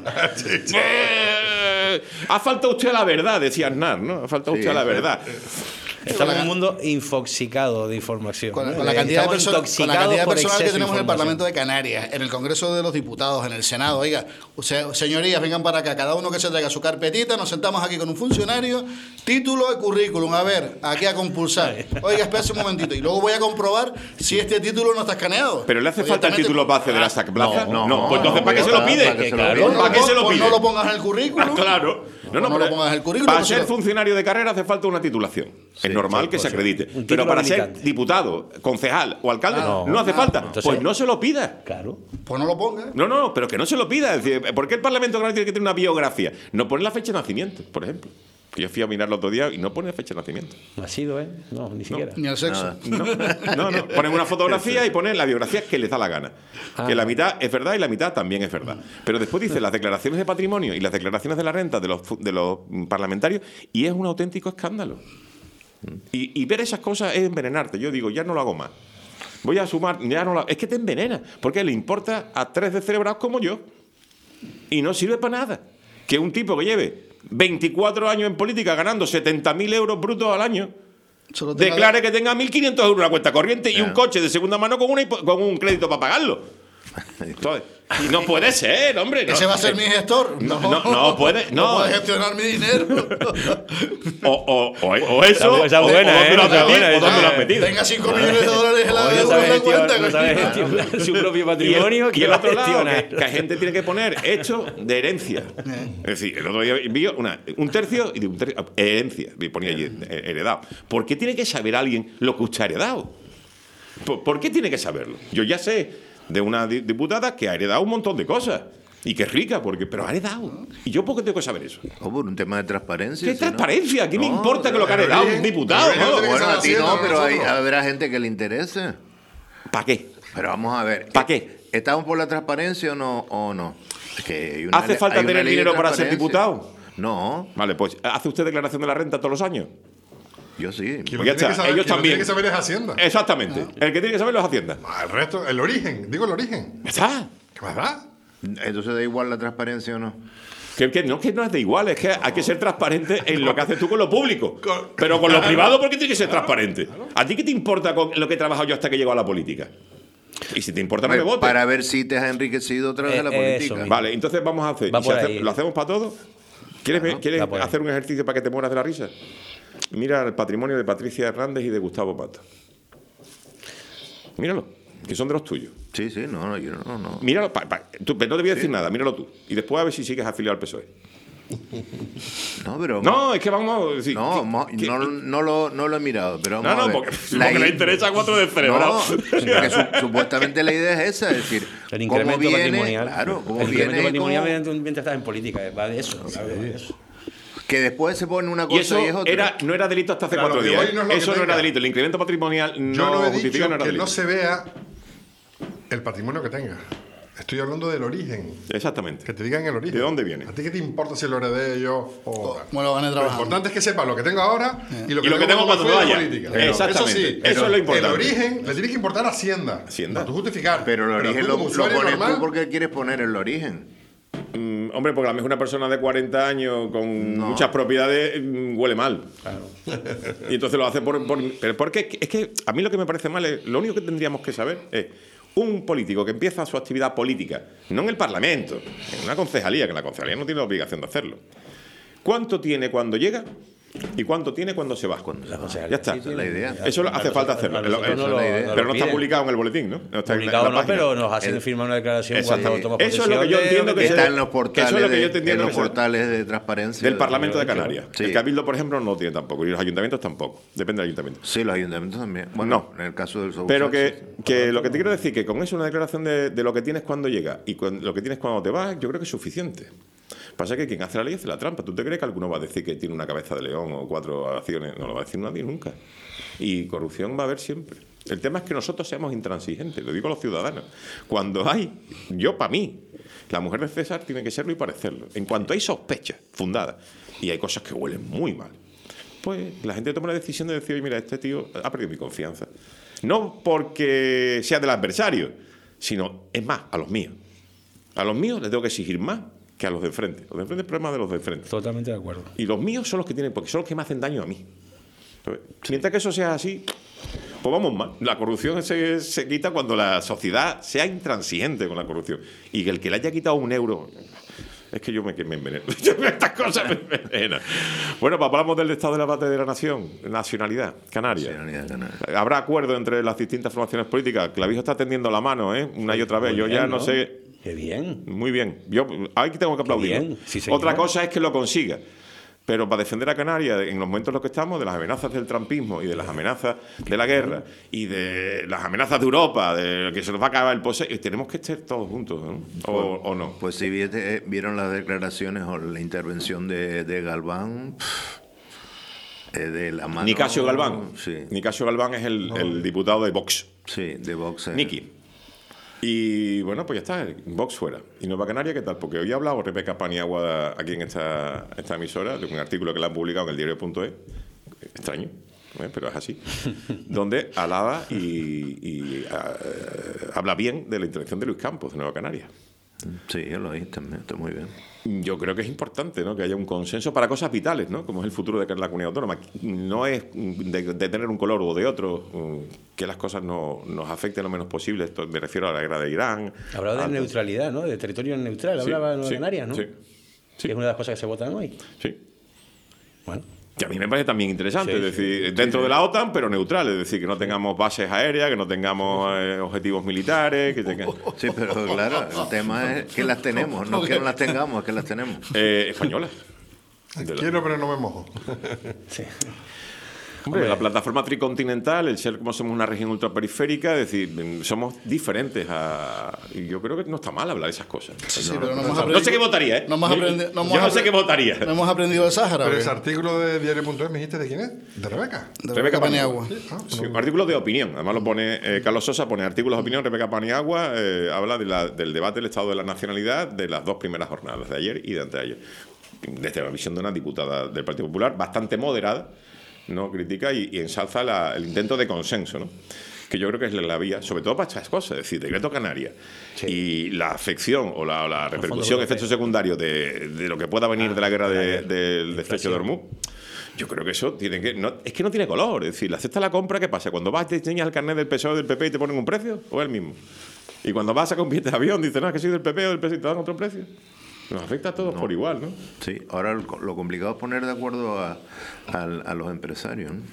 Eh, ha faltado usted a la verdad, decía Aznar, ¿no? Ha faltado Sí. usted a la verdad. Estamos la- en un mundo infoxicado de información. Con, ¿no? con la cantidad de, Estamos perso- con la intoxicados cantidad de por personal que exceso de tenemos en el información. Parlamento de Canarias, en el Congreso de los Diputados, en el Senado, oiga, o sea, señorías, vengan para acá, cada uno que se traiga su carpetita, nos sentamos aquí con un funcionario, título de currículum, a ver, aquí a compulsar. Oiga, espérese un momentito, y luego voy a comprobar si este título no está escaneado. ¿Pero le hace falta el Evidentemente, título para acceder a esa plaza? no, no, pues entonces, no, ¿para qué ya se lo está, pide? para que se lo Claro, pida. ¿para qué se lo Pues pide? no lo pongas en el currículum. Ah, claro. No, no, no lo pero pongas en el currículum, Para pues ser lo- funcionario de carrera hace falta una titulación. es normal sí, que se pues, acredite. un título Pero para ser habilitante. diputado, concejal o alcalde Claro, no hace claro. falta. Entonces- pues no se lo pida. Claro. Pues no lo pongas. No, no, pero que no se lo pida. Es decir, ¿por qué el Parlamento de Canarias tiene que tener una biografía? No pone la fecha de nacimiento, por ejemplo. Yo fui a mirar el otro día y no pone fecha de nacimiento. Nacido, ¿eh? No, ni siquiera. Ni el sexo. No, no, no. Ponen una fotografía y ponen la biografía que les da la gana. Ah. Que la mitad es verdad y la mitad también es verdad. Pero después dice las declaraciones de patrimonio y las declaraciones de la renta de los, de los parlamentarios y es un auténtico escándalo. Y, y ver esas cosas es envenenarte. Yo digo, ya no lo hago más. Voy a sumar, ya no lo... Es que te envenena, porque le importa a tres descerebrados como yo. Y no sirve para nada. Que un tipo que lleve veinticuatro años en política ganando setenta mil euros brutos al año Solo tenga- declare que tenga mil quinientos euros en la cuenta corriente y Ya. un coche de segunda mano con, una, hipo- con un crédito para pagarlo. Entonces, y no puede ser, hombre. No, ¿Ese va a ser mi gestor? No, no, no puede, no. puede gestionar mi dinero. O, o, o, o eso, Esa es o, buena, o dónde ¿eh? lo has Esa es metido, buena, o dónde esa lo has metido. Tenga cinco millones de dólares en la, Oye, en sabe la gestionar, cuenta. no sabe coño. gestionar su propio Y el, patrimonio. y que el va a otro lado, gestionar. que, que la gente tiene que poner hecho de herencia. Es decir, el otro día envío una, un tercio y de un tercio, herencia, y ponía allí, eh, heredado. ¿Por qué tiene que saber alguien lo que usted ha heredado? ¿Por, por qué tiene que saberlo? Yo ya sé de una di- diputada que ha heredado un montón de cosas. Y que es rica, porque, pero ha heredado. ¿Y yo por qué tengo que saber eso? O por un tema de transparencia. ¿Qué si no- transparencia? ¿Qué me No, importa que lo que ha pero heredado bien, un diputado? pero bien, ¿no? tiene que Bueno, ser a ti haciendo no, pero hay, nosotros. habrá gente que le interese. ¿Para qué? Pero vamos a ver. ¿Pa' qué? ¿Estamos por la transparencia o no? O no? Es que hay una ¿Hace le- falta hay una tener ley de dinero para ser transparencia. diputado? No, Vale, pues ¿hace usted declaración de la renta todos los años? yo sí. Quien Pues lo ya tiene está, que saber, ellos quien lo también. tiene que saber es Hacienda. Exactamente. El que tiene que saberlo es Hacienda. Ah, el resto, el origen, digo el origen. Ya está. ¿Qué más da? Entonces da igual la transparencia o no. Que, que no, que no es de igual, es que hay que ser transparente en lo que haces tú con lo público. Pero con lo privado, ¿por qué tienes que ser transparente? ¿A ti qué te importa con lo que he trabajado yo hasta que llego a la política? Y si te importa, no me votes. Para ver si te has enriquecido otra vez Eh, de la eso política. mismo. Vale, entonces vamos a hacer. Va ¿y si por hace- ahí. ¿Lo hacemos para todo? ¿Quieres, ver- ¿quieres va por ahí. hacer un ejercicio para que te mueras de la risa? Mira el patrimonio de Patricia Hernández y de Gustavo Pata. Míralo, que son de los tuyos. Sí, sí, no, no, yo no, no. Míralo, pa- pa- tú, pero no te voy a decir nada, míralo tú. Y después a ver si sigues afiliado al P S O E. No, pero. No, es que vamos a decir. No, que- mo- que- no, no, lo, no lo he mirado, pero vamos No, no, a ver. porque, La porque le i- interesa a cuatro de cerebro. No, porque su- supuestamente la idea es esa, es decir, El cómo incremento viene, patrimonial. claro, cómo el incremento viene, patrimonial cómo- mediante- mientras estás en política. eh, Va de eso. va de eso. que después se pone una Y cosa eso y, es otra. era, no era delito hasta hace Claro, cuatro lo que días. voy no es lo que eso no era tenga. delito. El incremento patrimonial no, Yo no he justifica, dicho no era que delito. no se vea el patrimonio que tenga. Estoy hablando del origen. Exactamente. Que te digan el origen. ¿De dónde viene? ¿A ti qué te importa si lo heredé yo o.? Bueno, lo gané Lo trabajando. importante es que sepas lo que tengo ahora y lo que, Y lo que tengo cuando fui me de vaya. política. Pero- Exactamente. Eso sí, Eso es lo importante. El origen le tiene que importar a Hacienda. Hacienda. Para tú justificar. Pero el origen tú lo, como lo usuario pones normal, tú porque quieres poner el origen. Mm, hombre, porque a lo mejor una persona de cuarenta años con muchas propiedades mm, huele mal. Y entonces lo hace por... por pero porque es que a mí lo que me parece mal es... Lo único que tendríamos que saber es... Un político que empieza su actividad política, no en el Parlamento, en una concejalía, que la concejalía no tiene la obligación de hacerlo. ¿Cuánto tiene cuando llega y cuánto tiene cuando se va? La concejalía, Ya está. sí, sí, la idea. Eso lo hace falta hacerlo. A nosotros Pero no no lo- la idea. nos lo pero no está piden. publicado en el boletín, ¿no? No está en la- Publicado en la no, página. pero nos hacen firmar una declaración Exacto. cuando toma Eso es lo que yo posesión de- entiendo que de- se- Está en los que portales, eso es lo que yo de, te entiendo en los que se- portales de transparencia. Del Parlamento de Claro. Canarias. Sí. El Cabildo, por ejemplo, no lo tiene tampoco. Y los ayuntamientos tampoco. Depende del ayuntamiento. Sí, los ayuntamientos también. Bueno, en el caso del Sousa, Pero sí, que, sí. que lo que te quiero decir que con eso una declaración de, de lo que tienes cuando llega y con lo que tienes cuando te vas, yo creo que es suficiente. Pasa que quien hace la ley hace la trampa. ¿Tú te crees que alguno va a decir que tiene una cabeza de león o cuatro acciones? No lo va a decir nadie nunca. Y corrupción va a haber siempre. El tema es que nosotros seamos intransigentes, lo digo a los ciudadanos. Cuando hay, yo para mí, la mujer de César tiene que serlo y parecerlo. En cuanto hay sospechas fundadas y hay cosas que huelen muy mal, pues la gente toma la decisión de decir, oye, mira, este tío ha perdido mi confianza. No porque sea del adversario, sino, es más, a los míos. A los míos les tengo que exigir más que a los de enfrente. Los de enfrente es el problema de los de enfrente. Totalmente de acuerdo. Y los míos son los que tienen, porque son los que me hacen daño a mí. Entonces, mientras que eso sea así, pues vamos mal. La corrupción se, se quita cuando la sociedad sea intransigente con la corrupción. Y que el que le haya quitado un euro... Es que yo me, que me enveneno. Estas cosas me envenenan. Bueno, pues hablamos del estado de la base de la nación, nacionalidad, Canarias. Nacionalidad canaria. Habrá acuerdo entre las distintas formaciones políticas. Clavijo está tendiendo la mano, ¿eh? Una y otra vez. Muy Yo ya bien, no ¿no? sé... Qué bien. Muy bien. Yo aquí tengo que aplaudir. bien, sí, señor. Otra cosa es que lo consiga. Pero para defender a Canarias, en los momentos en los que estamos, de las amenazas del trampismo y de las amenazas de la guerra y de las amenazas de Europa, de que se nos va a acabar el poseso, tenemos que estar todos juntos, ¿no? O, o no. Pues si viete- vieron las declaraciones o la intervención de, de Galván, pff, eh, de la mano... Nicasio Galván. Sí, Nicasio Galván es el, el diputado de Vox. sí, de Vox. eh. Niki. Y bueno, pues ya está, Vox fuera. ¿Y Nueva Canaria qué tal? Porque hoy ha hablado Rebeca Paniagua aquí en esta, esta emisora, de un artículo que le han publicado en el diario punto es, extraño, ¿eh? Pero es así, donde alaba y, y uh, habla bien de la intervención de Luis Campos de Nueva Canaria. Sí, yo lo oí también, está muy bien. Yo creo que es importante, ¿no?, que haya un consenso para cosas vitales, ¿no?, como es el futuro de la comunidad autónoma. No es de, de tener un color o de otro, que las cosas no, nos afecten lo menos posible. Esto me refiero a la guerra de Irán. Hablaba de a, neutralidad, ¿no?, de territorio neutral. Hablaba de Nueva sí, Canarias, ¿no? Sí, sí. Es una de las cosas que se votan hoy. Sí. Bueno. Que a mí me parece también interesante, Sí, es decir, sí, dentro sí, de la OTAN, pero neutral, es decir, que no tengamos bases aéreas, que no tengamos eh, objetivos militares, que tenga... Sí, pero claro, el tema es que las tenemos, no que no las tengamos, es que las tenemos. Eh, españolas. Quiero, pero no me mojo. Sí. Hombre, la plataforma tricontinental, el ser como somos una región ultraperiférica, es decir, somos diferentes a... Y yo creo que no está mal hablar de esas cosas. Sí, sí, no, pero no, no, hemos no aprendido, sé qué votaría, ¿eh? No hemos Yo- aprendido, no hemos yo no sé apre- qué votaría. No hemos aprendido de Sáhara. Pero ¿o ese qué? artículo de diario punto es, ¿me dijiste de quién es? ¿De Rebeca? De Rebeca Paniagua. Paniagua. Sí, un artículo de opinión. Además lo pone eh, Carlos Sosa, pone artículos de opinión. Rebeca Paniagua eh, habla de la- del debate del estado de la nacionalidad de las dos primeras jornadas, de ayer y de anteayer. Desde la visión de una diputada del Partido Popular, bastante moderada, no critica y, y ensalza la- el intento de consenso, ¿no?, que yo creo que es la vía, sobre todo para estas cosas, es decir, decreto Canarias Sí. y la afección o la, o la Fondo repercusión, Europeo. efecto secundario de, de lo que pueda venir de la guerra de- de la- del de estrecho de inflación. Hormuz. Yo creo que eso tiene que... No, es que no tiene color. Es decir, la cesta de la compra, ¿qué pasa? Cuando vas y te enseñas el carnet del P S O E o del P P y te ponen un precio, ¿o es el mismo? Y cuando vas a comprar de avión, dices, no, es que soy del P P o del P S O E y te dan otro precio. Nos afecta a todos por igual, ¿no? Sí, ahora lo, lo complicado es poner de acuerdo a, a, a los empresarios, ¿no?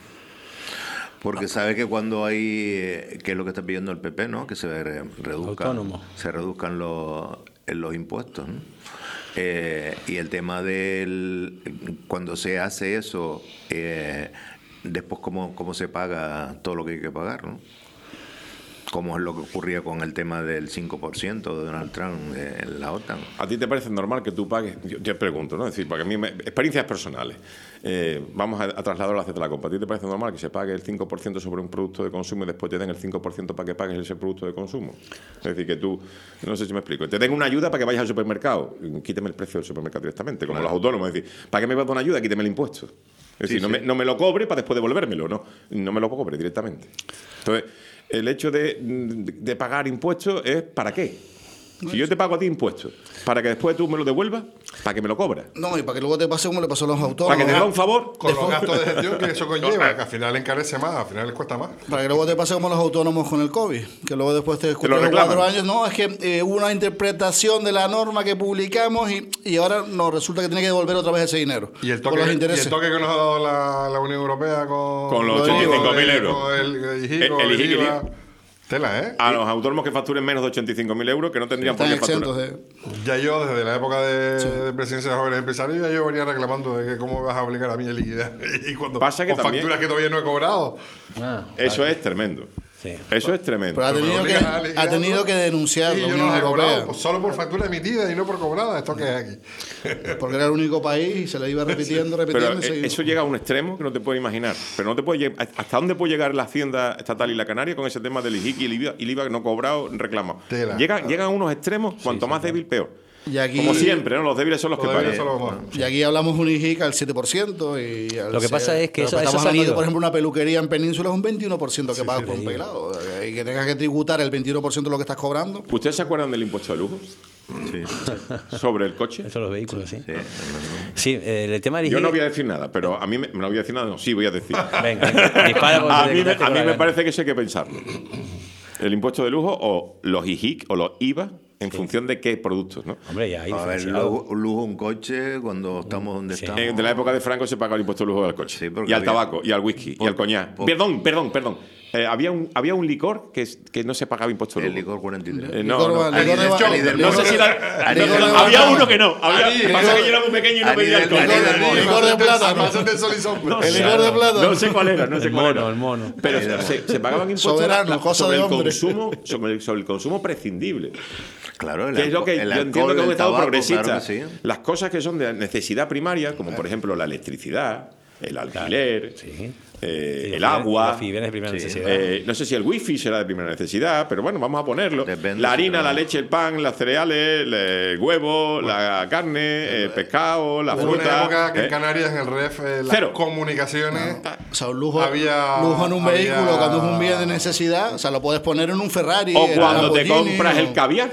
Porque sabe que cuando hay, eh, que es lo que está pidiendo el P P, ¿no?, que se re- reduzcan, Autónomo. se reduzcan los, en los impuestos, ¿no? Eh, y el tema del, cuando se hace eso, eh, después cómo, cómo se paga todo lo que hay que pagar, ¿no? Como es lo que ocurría con el tema del cinco por ciento de Donald Trump en la OTAN. ¿A ti te parece normal que tú pagues? Yo, yo pregunto, ¿no? Es decir, porque a mí, me, experiencias personales. Eh, vamos a, a trasladar la cesta de la compra. ¿A ti te parece normal que se pague el cinco por ciento sobre un producto de consumo y después te den el cinco por ciento para que pagues ese producto de consumo? Es decir, que tú, no sé si me explico, te den una ayuda para que vayas al supermercado, quíteme el precio del supermercado directamente, como Claro. los autónomos. Es decir, ¿para qué me vas a dar una ayuda? Quíteme el impuesto. Es decir, Sí, no, sí. Me, no me lo cobre para después devolvérmelo, no, no me lo cobre directamente. Entonces, el hecho de, de pagar impuestos es ¿para qué? Si yo te pago a ti impuestos, para que después tú me lo devuelvas, para que me lo cobras, No, y para que luego te pase como le pasó a los para autónomos. que te haga un favor. Con los gastos de gestión que eso conlleva, que al final encarece más, al final les cuesta más. Para que luego te pase como los autónomos con el COVID, que luego después te lo escuchas reclaman. cuatro años, no, es que eh, hubo una interpretación de la norma que publicamos y, y ahora nos resulta que tiene que devolver otra vez ese dinero. Y el por toque, los y el intereses. toque que nos ha dado la, la Unión Europea con, Con los con ochenta y cinco mil el- euros. con el, el IGI, con El- el el IGI, IVA. Tela, ¿eh? A los autónomos que facturen menos de ochenta y cinco mil euros, que no tendrían por Están qué exentos facturar. de... Ya yo, desde la época de, de presidencia de jóvenes empresarios, ya yo venía reclamando de que cómo me vas a obligar a mí a liquidar. Y cuando, Pasa que con también- facturas que todavía no he cobrado. Ah, Eso es tremendo. sí. Eso es tremendo. Pero ha Me tenido, que, obligas a liquidarlo. ha tenido que denunciar Y la yo Unión no las he Europea. cobrado, pues solo por factura emitida y no por cobrada. Esto que es aquí. Porque era el único país y se le iba repitiendo, repitiendo. Pero y eh, seguimos. eso llega a un extremo que no te puedes imaginar. Pero no te puedes lle- ¿Hasta dónde puede llegar la Hacienda Estatal y la Canaria con ese tema del I G I C y el IVA, y el IVA no cobrado, reclamado? Tela. Llega, llegan a unos extremos, cuanto más débil, peor. Y aquí, Como siempre, ¿no? Los débiles son los que Todavía pagan. eso lo vamos a- y aquí hablamos un I G I C al siete por ciento. Y al Lo que pasa es que pero eso- eso estamos ha hablando salido. de, por ejemplo, una peluquería en Península es un veintiuno por ciento que pagas por un pelado. Y que tengas que tributar el veintiuno por ciento de lo que estás cobrando. ¿Ustedes se acuerdan del impuesto de lujo Sí, sobre el coche? Eso los vehículos, sí. sí, no, no. Sí, eh, el tema del Yo I G I. no voy a decir nada, pero a mí me, no voy a decir nada, no, sí voy a decir. Venga, venga, dispara con A su mí, me, decreto a mí con la me gana. parece que eso hay que pensarlo. El impuesto de lujo o los I G I C o los I V A en función de qué productos, ¿no? Hombre, ya, ahí A ver, diferenciado. lujo, lujo un coche cuando estamos donde Sí. estamos. Eh, de la época de Franco se pagaba el impuesto de lujo al coche. Sí, porque y al había- tabaco, y al whisky, por- y al coñac. por- Perdón, perdón, perdón. Eh, había, un, había un licor que, es- que no se pagaba impuesto de El lujo. licor cuarenta y tres. Eh, no, Licor no. va- licor de va- Ali del No sé Mono. si era, Ali no, del no, Mono. había uno que no. Había, Ali, pasa licor- que yo era muy pequeño y no Ali pedía del- alcohol. Ali del Mono. Licor de plátano. Almacén del Sol y Sombra. No El sé, licor de plátano. No sé cuál era, no sé El cuál mono, era. el mono. Pero se, se pagaban impuestos Soberano, la- cosa sobre de el hombre. consumo, sobre el, sobre el consumo prescindible. Claro, el Que es lo que alco- el yo alcohol, entiendo que es un el Estado tabaco, progresista. claro que sí. Las cosas que son de necesidad primaria, como por ejemplo la electricidad, el alquiler, Sí. eh, Sí, el los agua. bienes- los bienes de primera Sí. necesidad. Eh, no sé si el wifi será de primera necesidad, pero bueno, vamos a ponerlo. Depende la si harina, la trabaja. leche, el pan, las cereales, el huevo, la carne, el pescado, la Hubo una fruta. época que ¿eh? en Canarias, en el R E F, eh, las Cero. comunicaciones. O sea, un lujo, Había- lujo en un había- vehículo cuando es un bien de necesidad, o sea, lo puedes poner en un Ferrari. O en un cuando te Lamborghini, compras o- el caviar.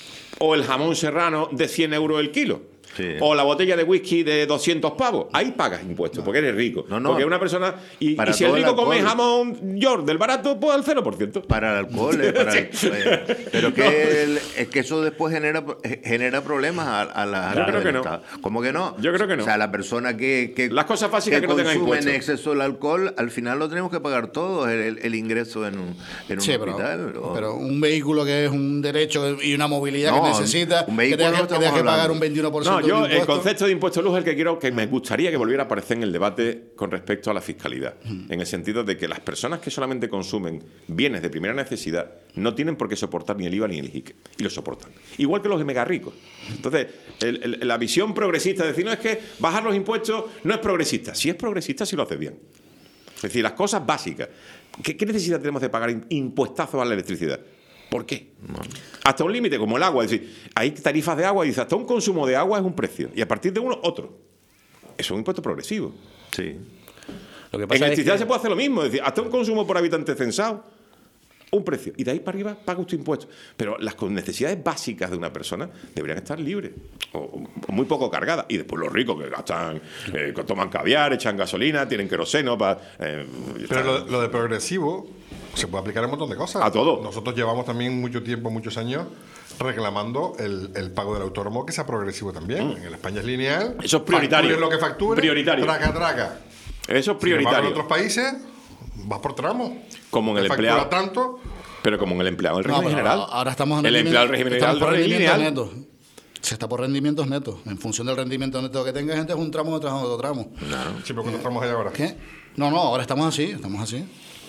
O el jamón serrano de cien euros el kilo. Sí. O la botella de whisky de doscientos pavos. Ahí pagas impuestos, porque eres rico. No, no. Porque una persona. Y, Para y si el todo el rico come alcohol. jamón York del barato, pues al cero por ciento. Para el alcohol, eh, para el- eh, pero que el- es que eso después genera genera problemas a, a la Yo creo del que no. Estado. ¿Cómo que no? Yo creo que no. O sea, la persona que, que Las cosas básicas que no tengan consume en impuestos. exceso el alcohol, al final lo tenemos que pagar todos, el, el- el ingreso en un, en un Sí, pero, hospital. o- pero un vehículo que es un derecho y una movilidad No, que necesita, un que vehículo tenga no que, que estamos tenga que pagar hablando. un veintiuno por ciento No, yo de el impuestos. concepto de impuesto lujo es el que quiero que me gustaría que volviera a aparecer en el debate con respecto a la fiscalidad. En el sentido de que las personas que solamente consumen bienes de primera necesidad no tienen por qué soportar ni el I V A ni el I J I C. Y lo soportan. Igual que los mega ricos. Entonces, el- el- la visión progresista de decir, no, es que bajar los impuestos no es progresista. Si es progresista, si lo hace bien. Es decir, las cosas básicas. ¿Qué, qué necesidad tenemos de pagar im- impuestazos a la electricidad? ¿Por qué? Hasta un límite, como el agua. Es decir, hay tarifas de agua y dice, hasta un consumo de agua es un precio. Y a partir de uno, otro. Eso es un impuesto progresivo. Sí. Lo que En pasa es electricidad que- se puede hacer lo mismo. Es decir, hasta un consumo por habitante censado, un precio. Y de ahí para arriba paga usted impuestos. Pero las con- necesidades básicas de una persona deberían estar libres. O, o muy poco cargadas. Y después los ricos que gastan, eh, que toman caviar, echan gasolina, tienen queroseno para... eh, y Pero están- lo, lo de progresivo se puede aplicar a un montón de cosas. A todo. Nosotros llevamos también mucho tiempo, muchos años, reclamando el, el pago del autónomo que sea progresivo también. En España es lineal. Eso es prioritario. Factures lo que facture. Prioritario. Traca, traca. Eso es Sin embargo, prioritario. en otros países vas por tramos. Como en Te el factura empleado. tanto. Pero como en el empleado del No, régimen pero general. ahora estamos en el rendimiento- empleado del régimen estamos general por es rendimientos lineal. netos. Se está por rendimientos netos. En función del rendimiento neto que tenga gente, es un tramo detrás de otro tramo. Siempre cuando estamos allá ahora. ¿Qué? No, no, ahora estamos así, estamos así.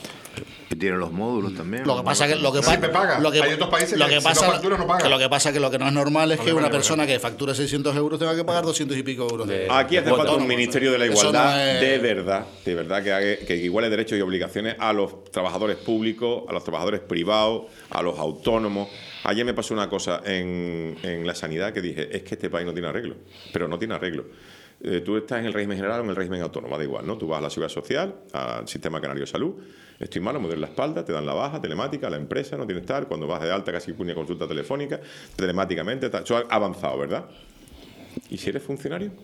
Y tienen los módulos también. Lo que pasa que lo que Sí, pasa me paga. lo que Hay otros países lo que que si no pasa factura, no paga. que lo que pasa que lo que no es normal es que Alemania, una persona Alemania. que facture seiscientos euros tenga que pagar doscientos y pico euros. De- Aquí hace Bueno, falta un no, ministerio de la eso igualdad no es- de verdad, de verdad que, haga, que iguale derechos y obligaciones a los trabajadores públicos, a los trabajadores privados, a los autónomos. Ayer me pasó una cosa en, en la sanidad que dije, es que este país no tiene arreglo, pero no tiene arreglo. Eh, tú estás en el régimen general o en el régimen autónomo, da igual, ¿no? Tú vas a la Seguridad Social, al Sistema Canario de Salud, estoy malo, me duele la espalda, te dan la baja telemática, la empresa no tienes tal, cuando vas de alta casi una consulta telefónica, telemáticamente, tal. Eso ha avanzado, ¿verdad? ¿Y si eres funcionario?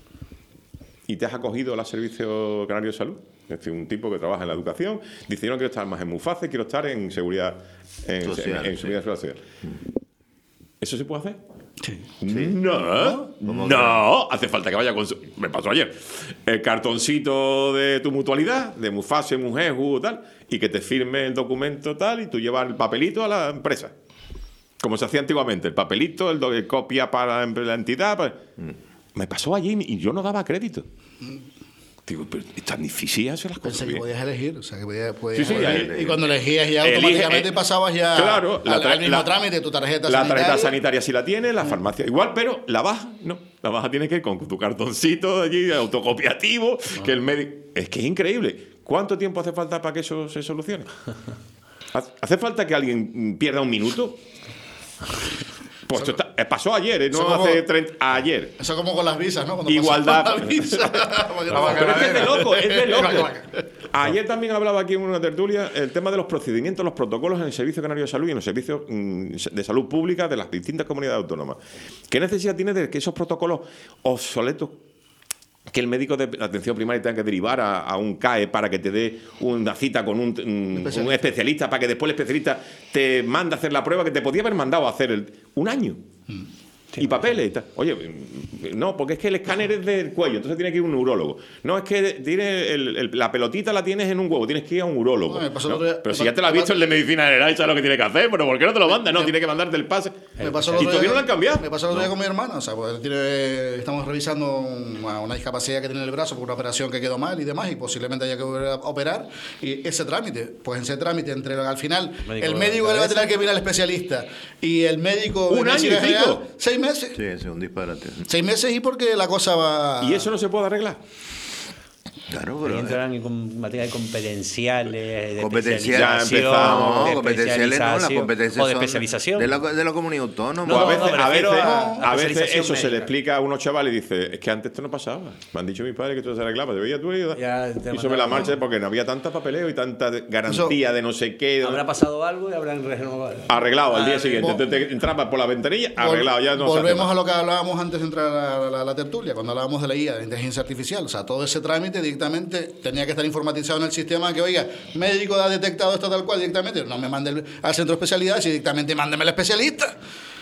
¿Y te has acogido al Servicio Canario de Salud? Es decir, un tipo que trabaja en la educación, dice, yo no quiero estar más en Muface, quiero estar en seguridad, en, Social, en- en sí. seguridad social. ¿Eso se puede hacer? Sí. No, ¿Cómo no, hace falta que vaya con su... Me pasó ayer. El cartoncito de tu mutualidad, de Mufase, Mujeju, tal, y que te firme el documento tal, y tú llevas el papelito a la empresa. Como se hacía antiguamente, el papelito, el do- el copia para la la entidad. para- Me pasó allí y yo no daba crédito. Digo, pero es tan difícil hacer las cosas Pensé que bien. podías elegir, o sea, que podías, podías Sí, sí, elegir. ahí- y cuando elegías ya Elige, automáticamente eh, pasabas ya claro, la al, tra- al mismo la- trámite, tu tarjeta La sanitaria. tarjeta sanitaria sí la tiene, la farmacia igual, pero la baja no. La baja tiene que ir con tu cartoncito allí, autocopiativo, que el médico... Es que es increíble. ¿Cuánto tiempo hace falta para que eso se solucione? ¿Hace falta que alguien mm, pierda un minuto? Pues esto está- eh, pasó ayer, ¿eh? no Eso como- hace treinta... Ayer. Eso como con las visas, ¿no? Cuando Igualdad. pasas la visa, porque no- Ah, Pero es que es de loco, es de loco. Clac, clac. Ayer también hablaba aquí en una tertulia el tema de los procedimientos, los protocolos en el Servicio Canario de Salud y en los servicios mm, de salud pública de las distintas comunidades autónomas. ¿Qué necesidad tiene de que esos protocolos obsoletos, que el médico de atención primaria tenga que derivar a, a un C A E para que te dé una cita con un, un- un especialista. Especialista. para que después el especialista te mande a hacer la prueba que te podía haber mandado a hacer el, un año? Y papeles y tal. Oye, no, porque es que el escáner es del cuello, entonces tiene que ir a un urólogo. No, es que tiene el- el- la pelotita la tienes en un huevo, tienes que ir a un urólogo. No, me pasó el ¿no? otro día- Pero me si ya pa- te lo ha me visto pa- el de medicina general y sabes lo que tiene que hacer, pero ¿por qué no te lo manda? No, me- tiene que mandarte el pase. Me pasó el y otro todavía día- no lo han cambiado. Me pasó el otro día con mi hermana. O sea, pues, tiene- estamos revisando una, una discapacidad que tiene en el brazo por una operación que quedó mal y demás, y posiblemente haya que volver a operar. Y ese trámite, pues ese trámite, entre al final, Médico el de médico que le va a cabeza. tener que mirar al especialista y el médico de Un año y medicina general, pico. seis meses. Sí, es un disparate. Seis meses y porque la cosa va. Y eso no se puede arreglar. Claro, Ahí pero entrarán en com- materia de competenciales, de competenciales, ya especialización, empezamos. de no, competenciales no, las especialización, competencias o de son especialización. de la, de la comunidad autónoma. No, Pues a no, veces, me a refiero veces, a- a a veces especialización eso se le médica. explica a unos chavales y dice, es que antes esto no pasaba. Me han dicho mis padres que esto se arreglaba, te veías tú y, Ya te y sobre la mandaban. marcha porque no había tanta papeleo y tanta garantía de no sé qué. Habrá pasado algo y habrán renovado. Arreglado al día Ah, siguiente. vol- Entonces te entrabas por la ventanilla, Vol- arreglado. Ya no se hace Volvemos más. a lo que hablábamos antes de entrar a la, la- la tertulia, cuando hablábamos de la I A, de inteligencia artificial. O sea, todo ese trámite directamente tenía que estar informatizado en el sistema, que oiga, médico ha detectado esto tal cual directamente, no me mande el- al centro de especialidades y directamente mándeme al especialista.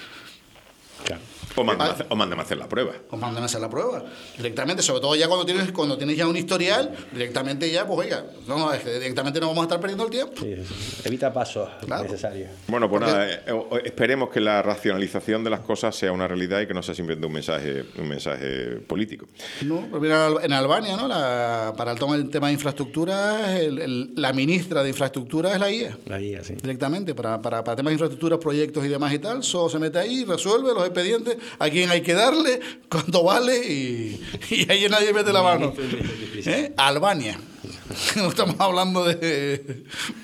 Claro. O mándame, a hacer, o mándame a hacer la prueba. O mándame a hacer la prueba. Directamente, sobre todo ya cuando tienes, cuando tienes ya un historial, directamente ya, pues oiga, no, no, es que directamente no vamos a estar perdiendo el tiempo. Sí, sí. Evita pasos Claro. necesarios. Bueno, pues Porque- nada, eh, eh, esperemos que la racionalización de las cosas sea una realidad y que no sea simplemente un mensaje, un mensaje político. No, pero mira, en Albania, ¿no? La, para el, toma, el tema de infraestructura, el- el- la ministra de infraestructura es la I A. La guía, sí. Directamente, para, para, para temas de infraestructura, proyectos y demás y tal, solo se mete ahí, resuelve los expedientes, a quién hay que darle, cuánto vale y, y ahí nadie mete la mano. ¿Eh? Albania. No estamos hablando de...